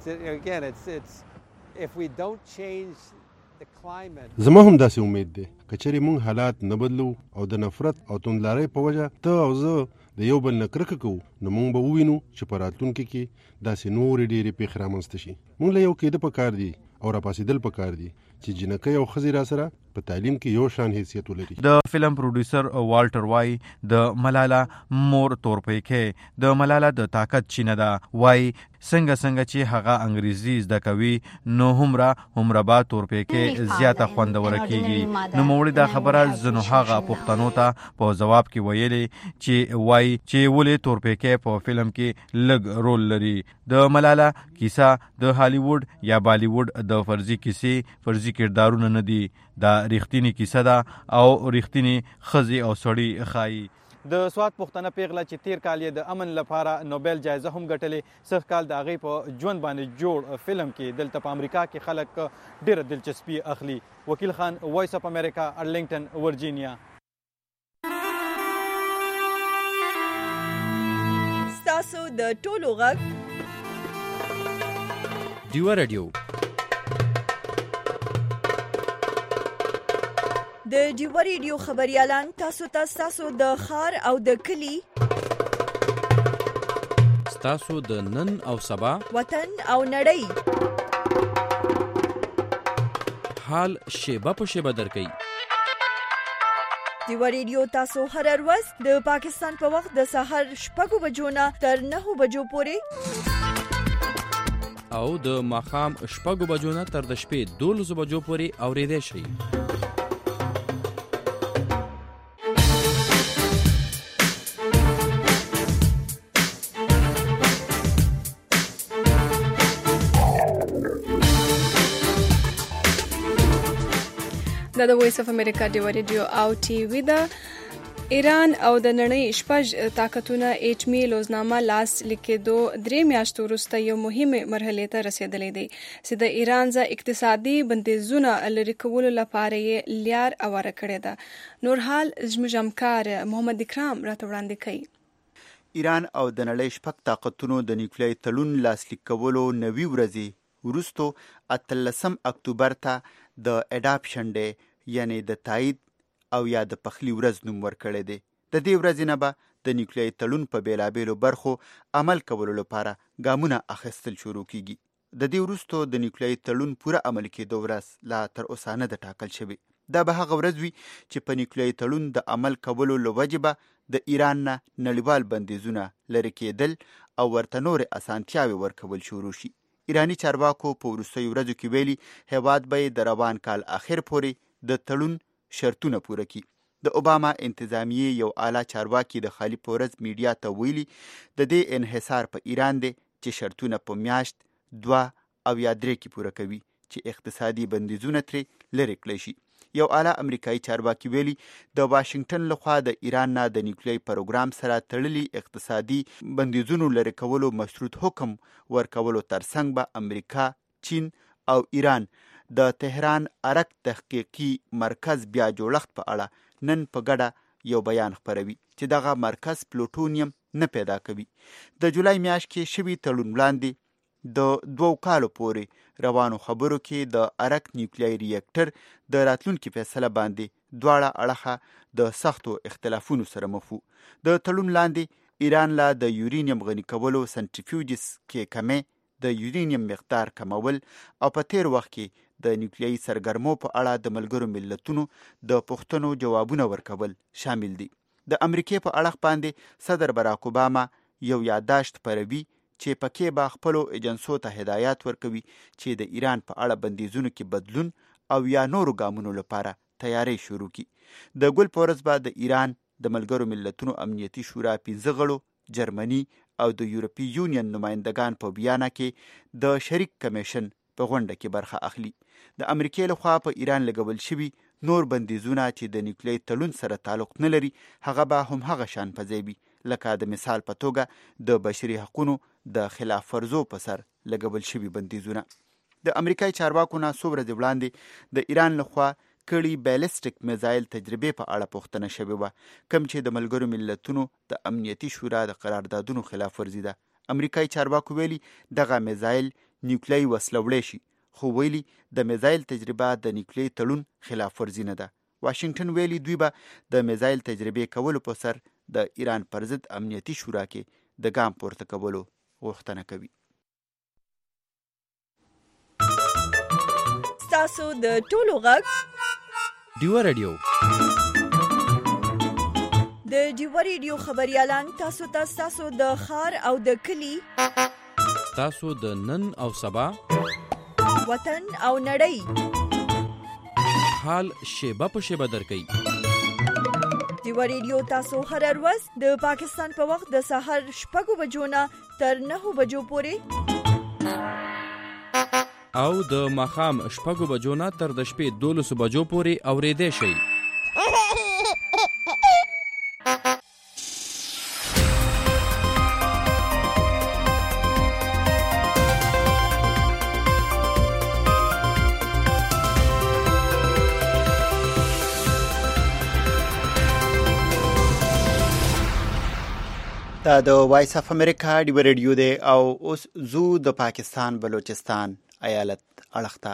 زما هم داسې امید دی که چېرې موږ حالات نه بدلو او د نفرت او توندلارۍ په وجه ته او زه د یو بل نه کرکه کوو نو موږ به ووینو چې په راتلونکي کې داسې نورې ډېرې پیښې رامنځته شي. موږ له یو کېده پکار دی او راپاسېدل پکار دي چې جنکۍ او ښځې را سره په تعلیم کې یو شان حیثیت ولري. د فلم پروډوسر والټر وای د ملاله مور تورپیکې د ملاله د طاقت چینه ده. وای څنګه څنګه چې هغه انګریزي زده کوي نو همره همره با تورپیکې زیاته خوندوره کیږي. نو موږ دا خبره زنو هغه پښتنو ته په جواب کې ویلي چې وای چې ولې تورپیکې په فلم کې لږ رول لري. د ملاله کیسه د هالیوډ یا بالیوډ د فرضي کیسې فرضي کردارونه نه دي. دا ریښتینی کیسه ده او ریښتینی ښځې او سړي ښایي. د سوات پښتنه پیغله چې تیر کال یې د امن لپاره نوبل جایزه هم ګټلې، سږ کال د هغې په ژوند باندې جوړ فلم کې دلته په امریکا کې خلک ډېره دلچسپي اخلي. وکیل خان، وایس اف امریکا، ارلنګټن، ورجینیا. ستاسو د ټولو غږ ډیوه رادیو. د ډیوه ریډیو خبریالان تاسو ته ستاسو د ښار او د کلي، ستاسو د نن او سبا، وطن او نړۍ حال شیبه په شیبه درکوي. ډیوه ریډیو تاسو هر ورځ د پاکستان په وخت د سهار شپږو بجو نه تر نهو بجو پورې او د ماښام شپږو بجو نه تر د شپې دولسو بجو پورې اورېدی شئ. دا د وایس اف امریکا ډیوه ریډیو او ټي وي ده. ایران او د نړۍ شپږ طاقتونه ایټمي لوزنامه لاس لیکېدو درې میاشتو وروسته یو مهمې مرحلې ته رسېدلی دی چې د ایران ځا اقتصادي بندیزونه لرې کولو لپاره یې لیار اواره کړې ده. نورحال زموږ همکار محمد اکرام راته وړاندې کوي. ایران او د نړۍ شپږ طاقتونو د نیوکلیري تړون لاسلیک کولو نوي ورځې وروستو اتلسم اکتوبر ته د اډاپشن ډے یعنی د تایید او یا د پخلی ورځ نوم ورکړی دی. د دې ورځې نه به د نیوکلیري تړون په بیلابیلو برخو عمل کولو لپاره ګامونه اخیستل شروع کیږي. د دې وروستو د نیوکلیري تړون پوره عمل کېدو ورځ لا تر اوسه نه ده ټاکل شوې. دا به هغه ورځ وي چې په نیوکلیري تړون د عمل کولو له وجې به د ایران نه نړیوال بندیزونه لرې کېدل او ورته نورې اسانتیاوې ورکول شروع شي. ایرانی چارواکو په وروستیو ورځو کې ویلي هیواد به د روان کال اخر پورې د تړون شرطونه پوره کړي. د اوباما انتظامیې یو اعلی چارواکي د خالي په ورځ میډیا ته ویلي د دې انحصار په ایران دی چې شرطونه په میاشت دوه او یا درې کې پوره کوي چې اقتصادي بندیزونه ترې لرې کړی شي. یو اعلی امریکایي چارواکي ویلي د واشنگټن لخوا د ایران نه د نیوکلیري پروګرام سره تړلي اقتصادي بندیزونو لرې کولو مشروط حکم ورکولو ترڅنګ به امریکا، چین او ایران د تهران ارک تحقیقي مرکز بیا جوړښت په اړه نن په ګډه یو بیان خپروي چې دغه مرکز پلوټونیم نه پیدا کوي. د جولای میاشت کې شوي تړون وړاندې د دوو کالو پورې روانو خبرو کې د ارک نیوکلیري ریاکټر د راتلونکي فیصله باندې دواړه اړخه د سختو اختلافونو سره مخ وو. د تړون لاندې ایران لا د یورینیم غني کولو سنټریفیوجز کې کمې، د یورینیم مقدار کمول او په تیر وخت کې د نیوکلیري سرګرمو په اړه د ملګرو ملتونو د پوښتنو جوابونه ورکول شامل دي. د امریکای په اړه باندې صدر باراک اوباما یو یادداشت پروي چې پکې به خپلو ایجنسو ته هدایات ورکوي چې د ایران په اړه بندیزونو کې بدلون او یا نورو ګامونو لپاره تیاری شروع کړي. د ګل په ورځ به د ایران د ملګرو ملتونو امنیتي شورا پنځه غړو، جرمني او د یورپي یونین نمایندگان په بیانه کې د شریک کمیشن په غونډه کې برخه اخلي. د امریکای لخوا په ایران لګول شوي نور بندیزونه چې د نیوکلیري تړون سره تعلق نه لري هغه به هم هغه شان پځوي، لکه د مثال په توګه د بشري حقوقو د خلاف ورزو په سر لګول شوي بندیزونه. د امریکای چارواکو نه څو ورځې وړاندې د ایران لخوا کړي بیلسټیک میزایل تجربې په اړه پوښتنه شوې وه، کوم چې د ملګرو ملتونو د امنیتي شورا د قراردادونو خلاف ورزي ده. امریکایي چارواکو ویلي دغه میزایل نیوکلیري وسله وړی شي، خو ویلي د میزایل تجربه د نیوکلیري تړون خلاف ورزي نه ده. واشنگټن ویلي دوی به د میزایل تجربې کولو په سر د ایران پر ضد امنیتي شورا کې د ګام پورته کولو غوښتنه کوي. تاسو د ټولو غږ ډیوه رادیو د ډیوه رادیو خبريالان تاسو ته تاسو د خار او د کلی تاسو د نن او سبا وطن او نړۍ حال شیبه په شیبه درکې. ډیوه رادیو تاسو هر ورځ د پاکستان په وخت د سحر شپږ بجو نه تر نهه بجو پورې او د ماخام شپږو بجو نه تر د شپې دولسو بجو پورې اورېدای شئ. دا د وایس اف امریکا ډیوه رادیو دی او اوس زو د پاکستان بلوچستان ایالت اړخته.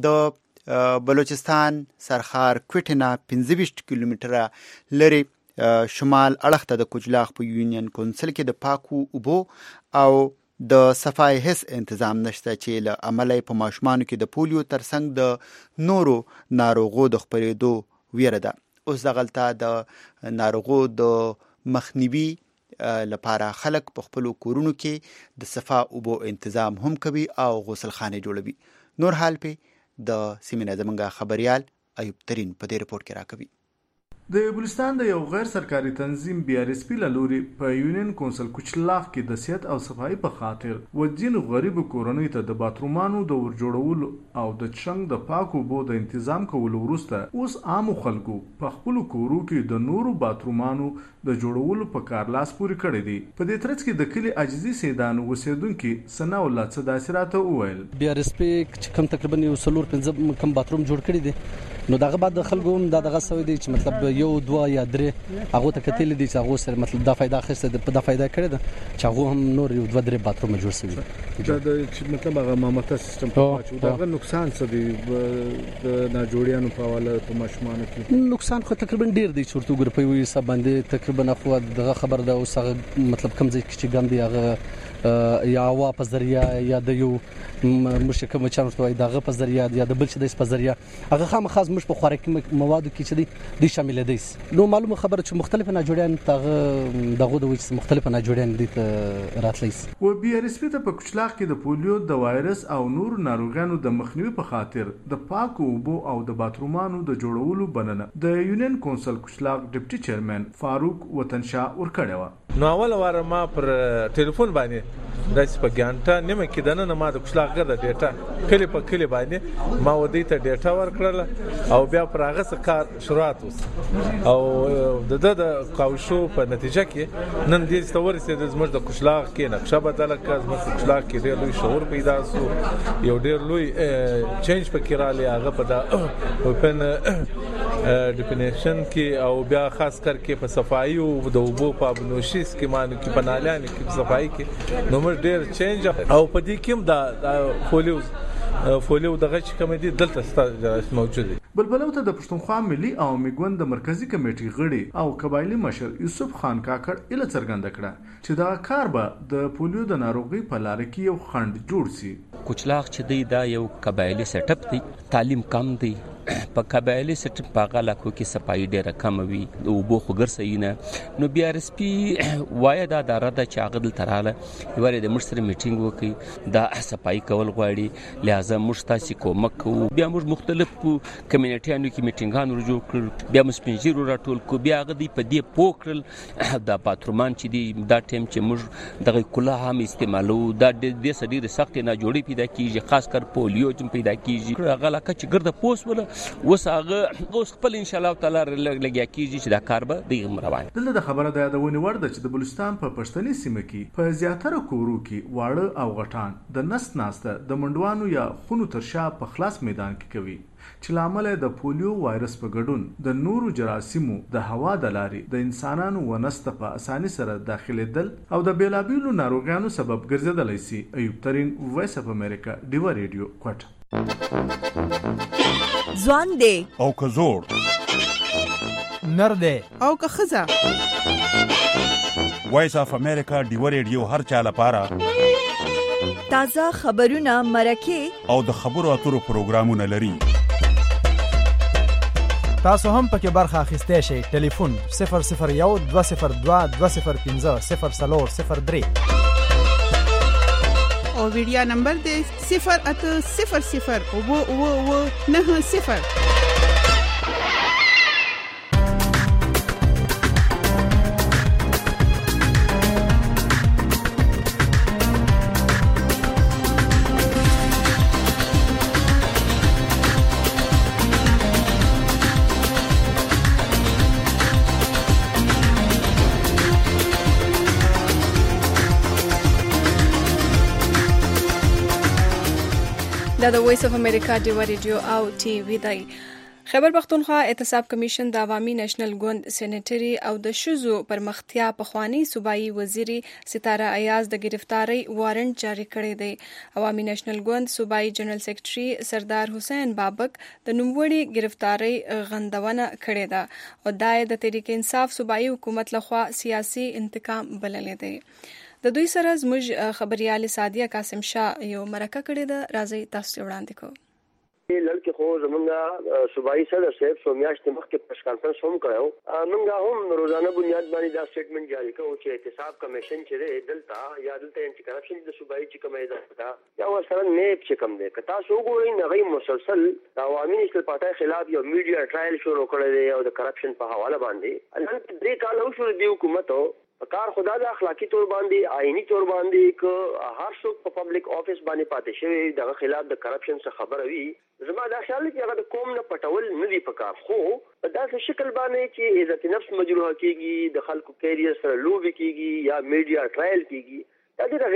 د بلوچستان سرخار کوټینا پنځه ویشت کیلومتره لري شمال اړخته د کوجلاغ په یونین کونسل کې د پاکو اوبو او د صفای هیڅ انتظام نشته چې له عمله په ماشومانو کې د پولیو ترڅنګ د نورو ناروغو د خپرېدو ویره ده. اوس دغلته د ناروغو د مخنیوي لپاره خلک په خپلو کورونو کې د صفا اوبو انتظام هم کوي او غسل خانه جوړوي. نور حال په د سیمینه زمونږه خبريال ایوب ترين په دې رپورت کې راکوي. د بلوچستان د یو غیر سرکاري تنظیم بی آر اس پی لوري په یونین کونسل کوچلاغ کې د صحت او صفائی په خاطر وځینو غریب کورنۍ ته د باترومانو د ور جوړولو او د چنګ د پاکو اوبو د تنظیم کولو وروسته اوس عام خلکو په خپل کورو کې د نورو باترومانو د جوړولو په کار لاس پورې کړی دي. په دې ترڅ کې د کلی عاجزي سیدانو اوسیدونکو سنا ولات صداسراته وویل بی آر اس پی کم تقریبا یو سلور پنځه کم باتروم جوړ کړی دي، نو دغه بعد خلکو هم دا دغه سوي دي چې مطلب یو دوا یا درې هغه ته کتل دي چې هغه سره مطلب دا فائدہ اخیسته ده، په دا فائدہ کړی ده چې هغه هم نور یو دوا درې باتروم جوړ شوی. دا د مطلب هغه مامته سیستم په دا نقصان څه دی د ناجوړیانو په حواله په ماشومانو کې؟ نقصان خو تقریبا ډیر دی چې ورته ګور په یوه حساب باندې تقریبا خو دغه خبر ده اوس هغه مطلب کم ځای کې چې ګم دی هغه یا هوا په ذریعہ یا د یو مشکل مچانو توای دغه په ذریعہ یا د بل څه د په ذریعہ هغه خام خاص مش په خوراکي موادو کې چې دي د شامل دي. نو معلومه خبره چې مختلف ناجوړیان تغه دغه د وچ مختلف ناجوړیان دي راتلیس. و بي ار اس پی ته په کوچلاغ کې د پولیو د وایرس او نور ناروغانو د مخنیوي په خاطر د پاکو اوبو او د باترومانو د جوړولو بلنه د یونین کونسل کوچلاغ ډیپټي چیرمن فاروق وطنشاه ورکړی و. نو اول واره ما پر ټلیفون باندې داسې په ګانټه نیمه کې دنه ما د کوچلاغ د ډیټا کلی په کلی باندې ما ودی ته ډیټا ورکړل او بیا پر هغه څه کار شروعات وس او د د کاوشو په نتیجه کې نن دې ستور سي د زمر د کوچلاغ کې نقشه بدل کړه، زمر د کوچلاغ کې ډېر لوی شعور پیدا سو، یو ډېر لوی چینج پکې رالی هغه په دا اوپن ډیفینیشن کې او بیا خاص کر کې په صفایي او د اوبو په بنوشي سکیمانو کې په نالیانو کې په صفایي کې نو موږ ډېر چینج او په دې کې هم د فولیوز فولیو دغه چې کوم دي دلته ستاسو موجود دي. بلبلو ته د پښتونخوا ملي عوامي ګوند د مرکزی کمیټې غړي او قبایلی مشر یوسف خان کاکړ اله څرګنده کړه چې دا کار به د پولیو د ناروغي په لار کې یو خنډ جوړ شي. کوچلاغ چې دی دا یو قبایلی سیټ اپ دی، تعلیم کم دی، په قبایلی سیټ اپ په علاقو کې صفایي ډیره کم وي، او بو خګر صحیح نه. نو بي ار اس پی وای دا اداره د چاغدل تراله یوه د مشر میټینګ وکي دا صفایي کول غواړي، لہذا موږ تاسو کومک کوو. بیا موږ مختلف کمیونټیانو کې میټینګان رجوع کړ، بیا موږ سپینجیرو راټول کو، بیا غدي په دې پوکړل دا پاترومان چې دی دا ټیم چې موږ دغه کله هم استعمالو دا د سړي سخت نه جوړي پیدا کیږي، خاص کر پولیو چې پیدا کیږي. هغه لکه چې ګرد پوس ولا اوس هغه اوس خپل ان شاء الله تعالی لګیا کیږي چې دا کار به د روان. دلته د خبره د یادونې وړ ده چې د بلوچستان په پښتني سیمه کې په زیاتره کورو کې واړه او غټان د نس ناسته د منډوانو یا خونو تر شا په خلاص میدان کې کوي چې لامل د پولیو وایرس په ګډون د نورو جراثیمو د هوا د لارې د انسانانو ونسته په اساني سره داخليدل او د بیلابیلو ناروغیانو سبب ګرځیدلی شي. ایوب ترين، وایس اف امریکا، ډیوا ریډیو، کوټ. ځوان دی او که زوړ، نر دی او که ښځه، وایس اف امریکا ډیوا ریډیو هر چا لپاره تازه خبرونه، مرکې او د خبرو اترو پروګرامونه لري. تاسو هم پکې برخه اخیستی شئ. ټلیفون صفر صفر یو دوه صفر دوه دوه صفر پنځه صفر څلور صفر درې او ویډیا نمبر دی صفر اته صفر صفر اوه اوه اوه نه صفر. دا د وایس اف امریکا ډیوا ریډیو او ټي وی دی. خیبر پختونخوا احتساب کمیشن د عوامي نېشنل ګوند سېنیټري او د شوزو پرمختیا پخوانی صوبایي وزیري ستاره ایاز د گرفتاری وارنټ جاری کړی دی. عوامي نېشنل ګوند صوبایي جنرال سیکریټري سردار حسین بابک د نوموړي گرفتاری غندونه کړې ده او د تحریک انصاف صوبایي حکومت لخوا سیاسي انتقام بللې دی. د دوی سره زموږ خبريال سادیه قاسم شاه یو مرکه کړې ده، راځي تاسو وړاندې کوو. لکه خو زمونږه صوبایي صدر صاحب سو میاشتې مخکې پریس کانفرنس هم کړو، موږ هم روزانه بنیاد باندې دا سټیټمنټ جاری کوو چې احتساب کمیشن چې دی دلته یا دلته انټي کرپشن د صوبایي چې کومه اداره ده یا ورسره نیب چې کوم دی، که تاسو وګورئ نغې مسلسل د عوامي نېشنل پارټۍ خلاف یو میډیا ټرایل شروع کړی دی او د کرپشن په حواله باندې الان درې کال وشو د حکومت کار خدا د اخلاقی تور باندې آئینی تور باندې ک هر څوک په پبلک افیس باندې پاتې شوی دغه خلاف د کرپشن څخه خبره وي. زما دا خیال دی چې هغه د قوم نه پټول نه دی پکار، خو په داسې شکل باندې چې عزت نفس مجروح کیږي، د خلکو کیریئر سره لوبي کیږي یا میډیا ټرایل کیږي، دا ډیره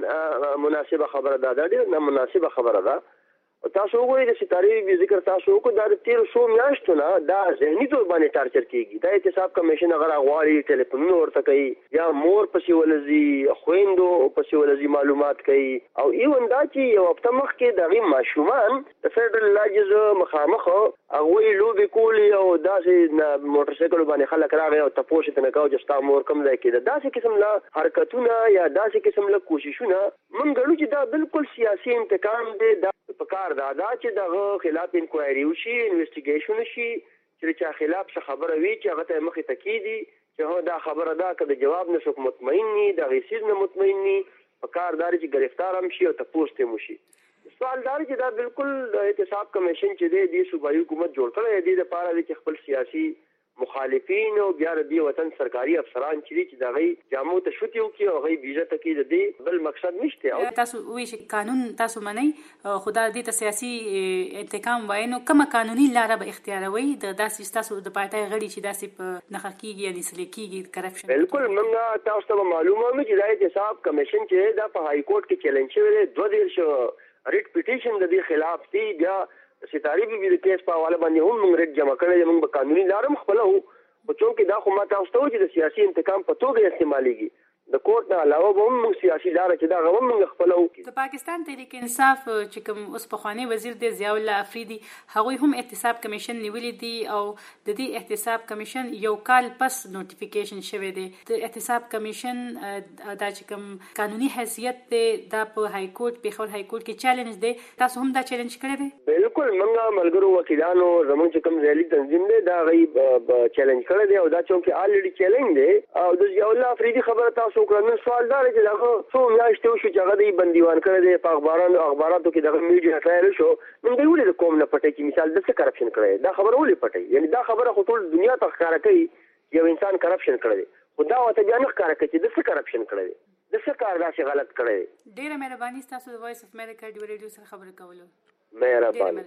غیر مناسبه خبره ده، دا ډیره نامناسبه خبره ده. تاسو وګورئ د ستاري به ذکر تاسو کو دا تیر شو میاشتو نه دا ذهني تور باندې ټارچر کیږي. دا احتساب کمیشن هغه غواړي ټلیفونونه ورته کوي یا مور پسې ولزي خويندو پسې ولزي معلومات کوي او ایون دا چې یو هفته مخکې د غي ماشومان د فدرال لاجز مخامخ هغه لوبي کولی او داسې موټر سایکل باندې خلک راغی او تاسو ته نه کاو چې ستا مور کم ځای کې دا داسې قسم لا حرکتونه یا داسې قسم لا کوششونه مونږ غواړو چې دا بالکل سیاسي انتقام دی. دا پکار دا دا چې دغه خلاف انکوایري وشي، انویسټیګیشن وشي، چې چا خلاف څه خبره وي چې هغه ته مخې تکیدي چې هو دا خبره دا کده جواب نشوک مطمئن ني دا غیسیز نه مطمئن ني پکار دار چې گرفتار هم شي او تاسو ته مشي. سوال دار چې دا بالکل د احتساب کمیشن چې دی د صوبایي حکومت جوړ کړی دی د پاره د خپل سیاسي مخالفین او بیا د وطن سرکاري افسران چې دا غي جامو ته شوتیو کې او غي بیجه تکي د دې بل مقصد نشته. او تاسو وی چې قانون تاسو منئ خدا دې ته سیاسي انتقام وای نو کومه قانوني لار به اختیاروي د داسې تاسو د پارټای غړي چې داسې په نخکیږي یا نسلیکيږي کرپشن؟ بالکل موږ تاسو ته معلومه مې چې د حساب کمیشن چې دا په های کورټ کې چیلنج شوی دوه ډیر شو ریټ پټیشن د دې خلاف دی، بیا ستاري بیبي د کیس په حواله باندې هم موږ ریټ جمع کړی موږ به قانوني لارم خپله وو په چونکې دا خو ما تاسو ته وایي چې د سیاسي انتقام په توګه استعمالیږي د کورټ نه علاوه به هم موږ سیاسي لاره چې دا هغه هم موږ خپله وکړو. د پاکستان تحریک انصاف چې کوم اوس پخوانی وزیر دی ضیاء الله افریدي هغوی هم احتساب کمیشن نیولی دی او د دې احتساب کمیشن یو کال پس نوټیفیکیشن شوی دی. د احتساب کمیشن دا چې کوم قانوني حیثیت دی دا په های کورټ پیښور های کورټ کې چیلنج دی. تاسو هم دا چیلنج کړی دی؟ بالکل موږ ملګرو وکیلانو زموږ چې کوم ریلي تنظیم دی دا غي چیلنج کړی دی او دا چونکې الریډي چیلنج دی او د ضیاء الله افریدي خبره تاسو وکړه. سوال دا دی چې دغه څو میاشتې وشو چې هغه دی بندیوان کړی دی په اخبارانو اخباراتو کې دغه میډیا ټرایل شو نو دوی ولې د قوم نه پټوي چې مثال د څه کرپشن کړی دا خبره ولې پټوي؟ یعنی دا خبره خو ټول دنیا ته ښکاره کوي یو انسان کرپشن کړی دی خو دا ورته بیا نه ښکاره کوي چې د څه کرپشن کړی دی د څه کار داسې غلط کړی دی. ډېره مهرباني ستاسو د وایس اف امریکا ډیو ریډیو سره خبرې کولو. مهرباني.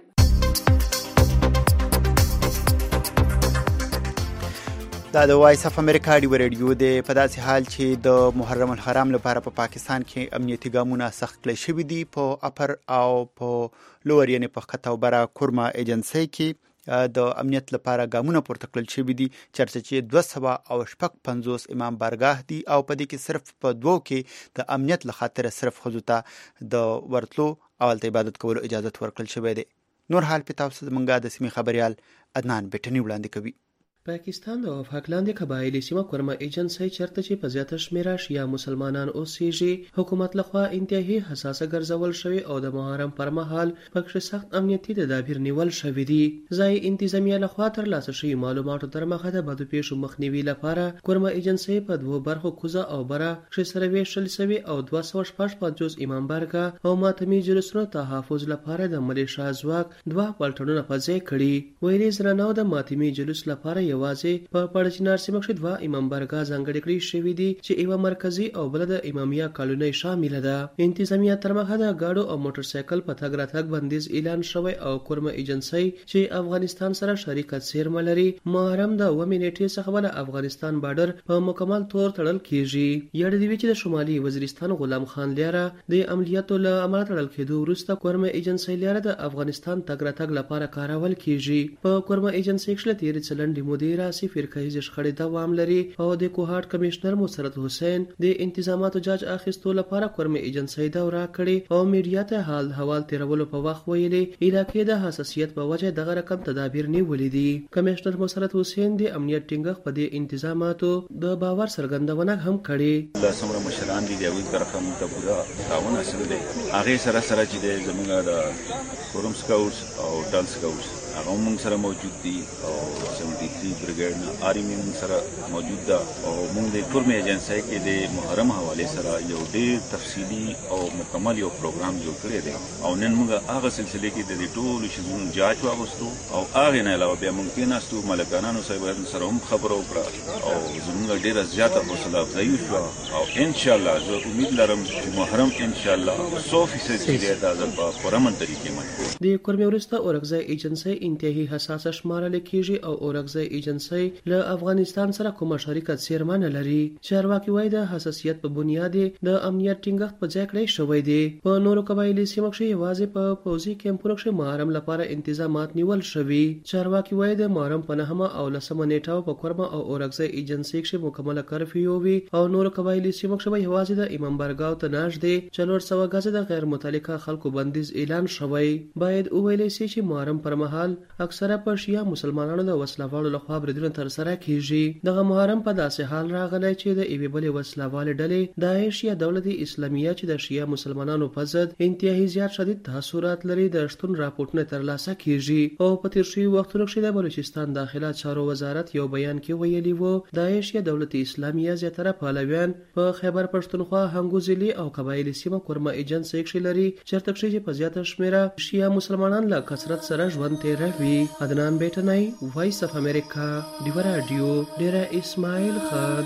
دا د وایس اف امریکا ډیو ریډیو دی. په داسې حال چې د محرم الحرام لپاره په پا پاکستان کې امنیتي ګامونه سخت کړل شوي دي په اپر او په لوور یعنی په ښکته او بره کورما ایجنسۍ کې د امنیت لپاره ګامونه پورته کړل شوي دي چېرته چې دوه سوه او شپږ پنځوس امام بارګاه دي او په دې کې صرف په دوو کې د امنیت له خاطره صرف ښځو ته د ورتلو او هلته عبادت کولو اجازت ورکړل شوی دی. نور حال په تاسو زمونږ د سیمې خبریال عدنان بیټني وړاندې کوي. پاکستان د وفاق لاندې قبایلي سیمه کورما ایجنسۍ چرته چې په زیاته شمیره شیعه مسلمانان اوسېږي حکومت لخوا انتهایی حساسه ګرځول شوی او د محرم پر مهال پکې سخت امنیتي تدابیر نیول شوي دي. ځای انتظامیه لخوا ترلاسه شوي معلوماتو تر مخه د بدو پیښو مخنیوي لپاره کورما ایجنسۍ په دوو برخو کوزه او بره کښې سره ویشل شوي او دوه سوه شپږ پنځوس امام بارګاه او ماتمي جلوسونو تحفظ لپاره د ملیشا ځواک دوه پلټنونه په ځای کړي. ویلي زرناو د ماتمي جلوس لپاره یوازې په پړچنار سیمه کښې دوه امام بارګاه ځانګړې کړي شوي دي چې یوه مرکزي او بله د امامیه کالونۍ شامله ده. انتظامیه تر مخه د ګاډو او موټر سایکل په تګ راتګ بندیز اعلان شوی او کورما ایجنسۍ چې افغانستان سره شریکت څیرمه لري محرم د اوومې نیټې څخه به د افغانستان بارډر په مکمل طور تړل کیږي. یاد دی چې د شمالي وزیرستان غلام خان لیاره د عملیاتو له امله تړل کېدو وروسته کورما ایجنسۍ لیاره د افغانستان تګ راتګ لپاره کارول کیږي. په کورما ایجنسۍ کښې له تېرې څلنډې مودې راسي فرقهیزې شخړې دوام لري او د کوهاټ کمشنر مسرت حسین د انتظاماتو جاج اخیستو لپاره کورما ایجنسۍ دوره کړې او میډیا ته حال حوال تیرولو په وخت ویلي علاقې د حساسیت په وجه دغه رقم تدابیر نیولي دي. کمشنر مسرت حسین د امنیت ټینګښت په دې انتظاماتو د باور څرګندونه هم کړې. دا څومره مشران دي د هغوی طرفه موږ ته پوره تعاون حاصل دی. هغې سره سره چې دی زموږ د فورم سکاوټس او ډل سکاوټس هغه موږ سره موجود دي او سیونټي تھری برګیډ نه آرمي موږ سره موجود ده او موږ د کورما ایجنسۍ کې د محرم حوالې سره یو ډېر تفصیلي او مکمل یو پروګرام جوړ کړی دی او نن موږ هغه سلسلې کې د دې ټولو شیزونو جاج واغوستو او هغې نه علاوه بیا موږ کېناستو ملکانانو صاحبانو سره هم خبره وکړه او زموږ ډېره زیاته حوصله افزایي وشوه او انشاءالله زه امید لرم چې محرم انشاءالله څو فیصد چې دی دا زه په پوره امن طریقې منم. د کورمې وروسته اورکزی ایجنسۍ انتهایی حساسه شمارل کیږي او اورکزی ایجنسۍ له افغانستان سره کومه شریکت څیرمه نه لري. چارواکي وایي د حساسیت په بنیاد د امنیت ټینګښت په ځای کړی شوی دی. په نورو قبایلي سیمو کښې یوازې په پوځي کیمپونو کښې محرم لپاره انتظامات نیول شوي. چارواکي وایي د محرم په نهمه او لسمه نیټه په کورما او اورکزی ایجنسۍ کښې مکمله کرفیو وي او نورو قبایلي سیمو کښې به یوازې د امام بارګاو ته نږدې څلور سوه ګزه د غیر متعلقه خلکو بندیز اعلان شوی. باید وویلی سي چې محرم پر مهال اکثره په شیعه مسلمانانو د وسله لخوا بریدونه ترسره کیږي. دغه محرم په داسې حال راغلی چې د یوې بلې وسله والې ډلې داعش یا دولت اسلامیه چې د شیعه مسلمانانو په ضد انتهایی زیات شدید تاثرات لري د شتون راپورټونه ترلاسه کیږي او په تیر شویو وختونو کښې د بلوچستان داخله چارو وزارت یو بیان کې ویلي وو داعش یا دولت اسلامیه زیاتره پهلویان په خیبر پښتونخوا هنګوزلي او قبایلي سیمه کورما ایجنسۍ کښې لري چېرته کښې چې په زیاته شمېره شیعه مسلمانان له کثرت سره ژوند تېروي. عدنان بیټنی وایس اف امریکا ډیو راډیو ډیره اسماعیل خان.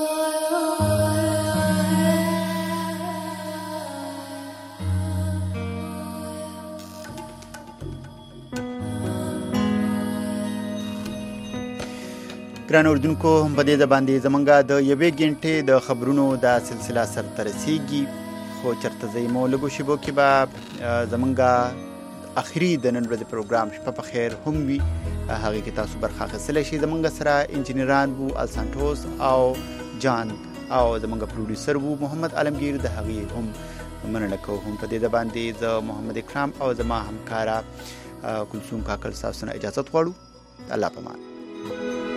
ګران اردوونکو په دې د باندې زمونږ د یوې ګنټې د خبرونو دا سلسله سرته رسیږي خو چېرته ځئ مو لږو شیبو کې به زمونږ اخري د نن ورځې پروګرام شپه په خیر هم وي هغه کې تاسو برخه اخیستلی شئ. زمونږ سره انجینران وو السانټوس او جان او زمونږ پروډوسر وو محمد عالمگیر. د هغې هم مننه کوو. هم په دې د باندې زه محمد اکرام او زما همکاره کلثوم کاکل تاسو نه اجازت غواړو. الله پامان.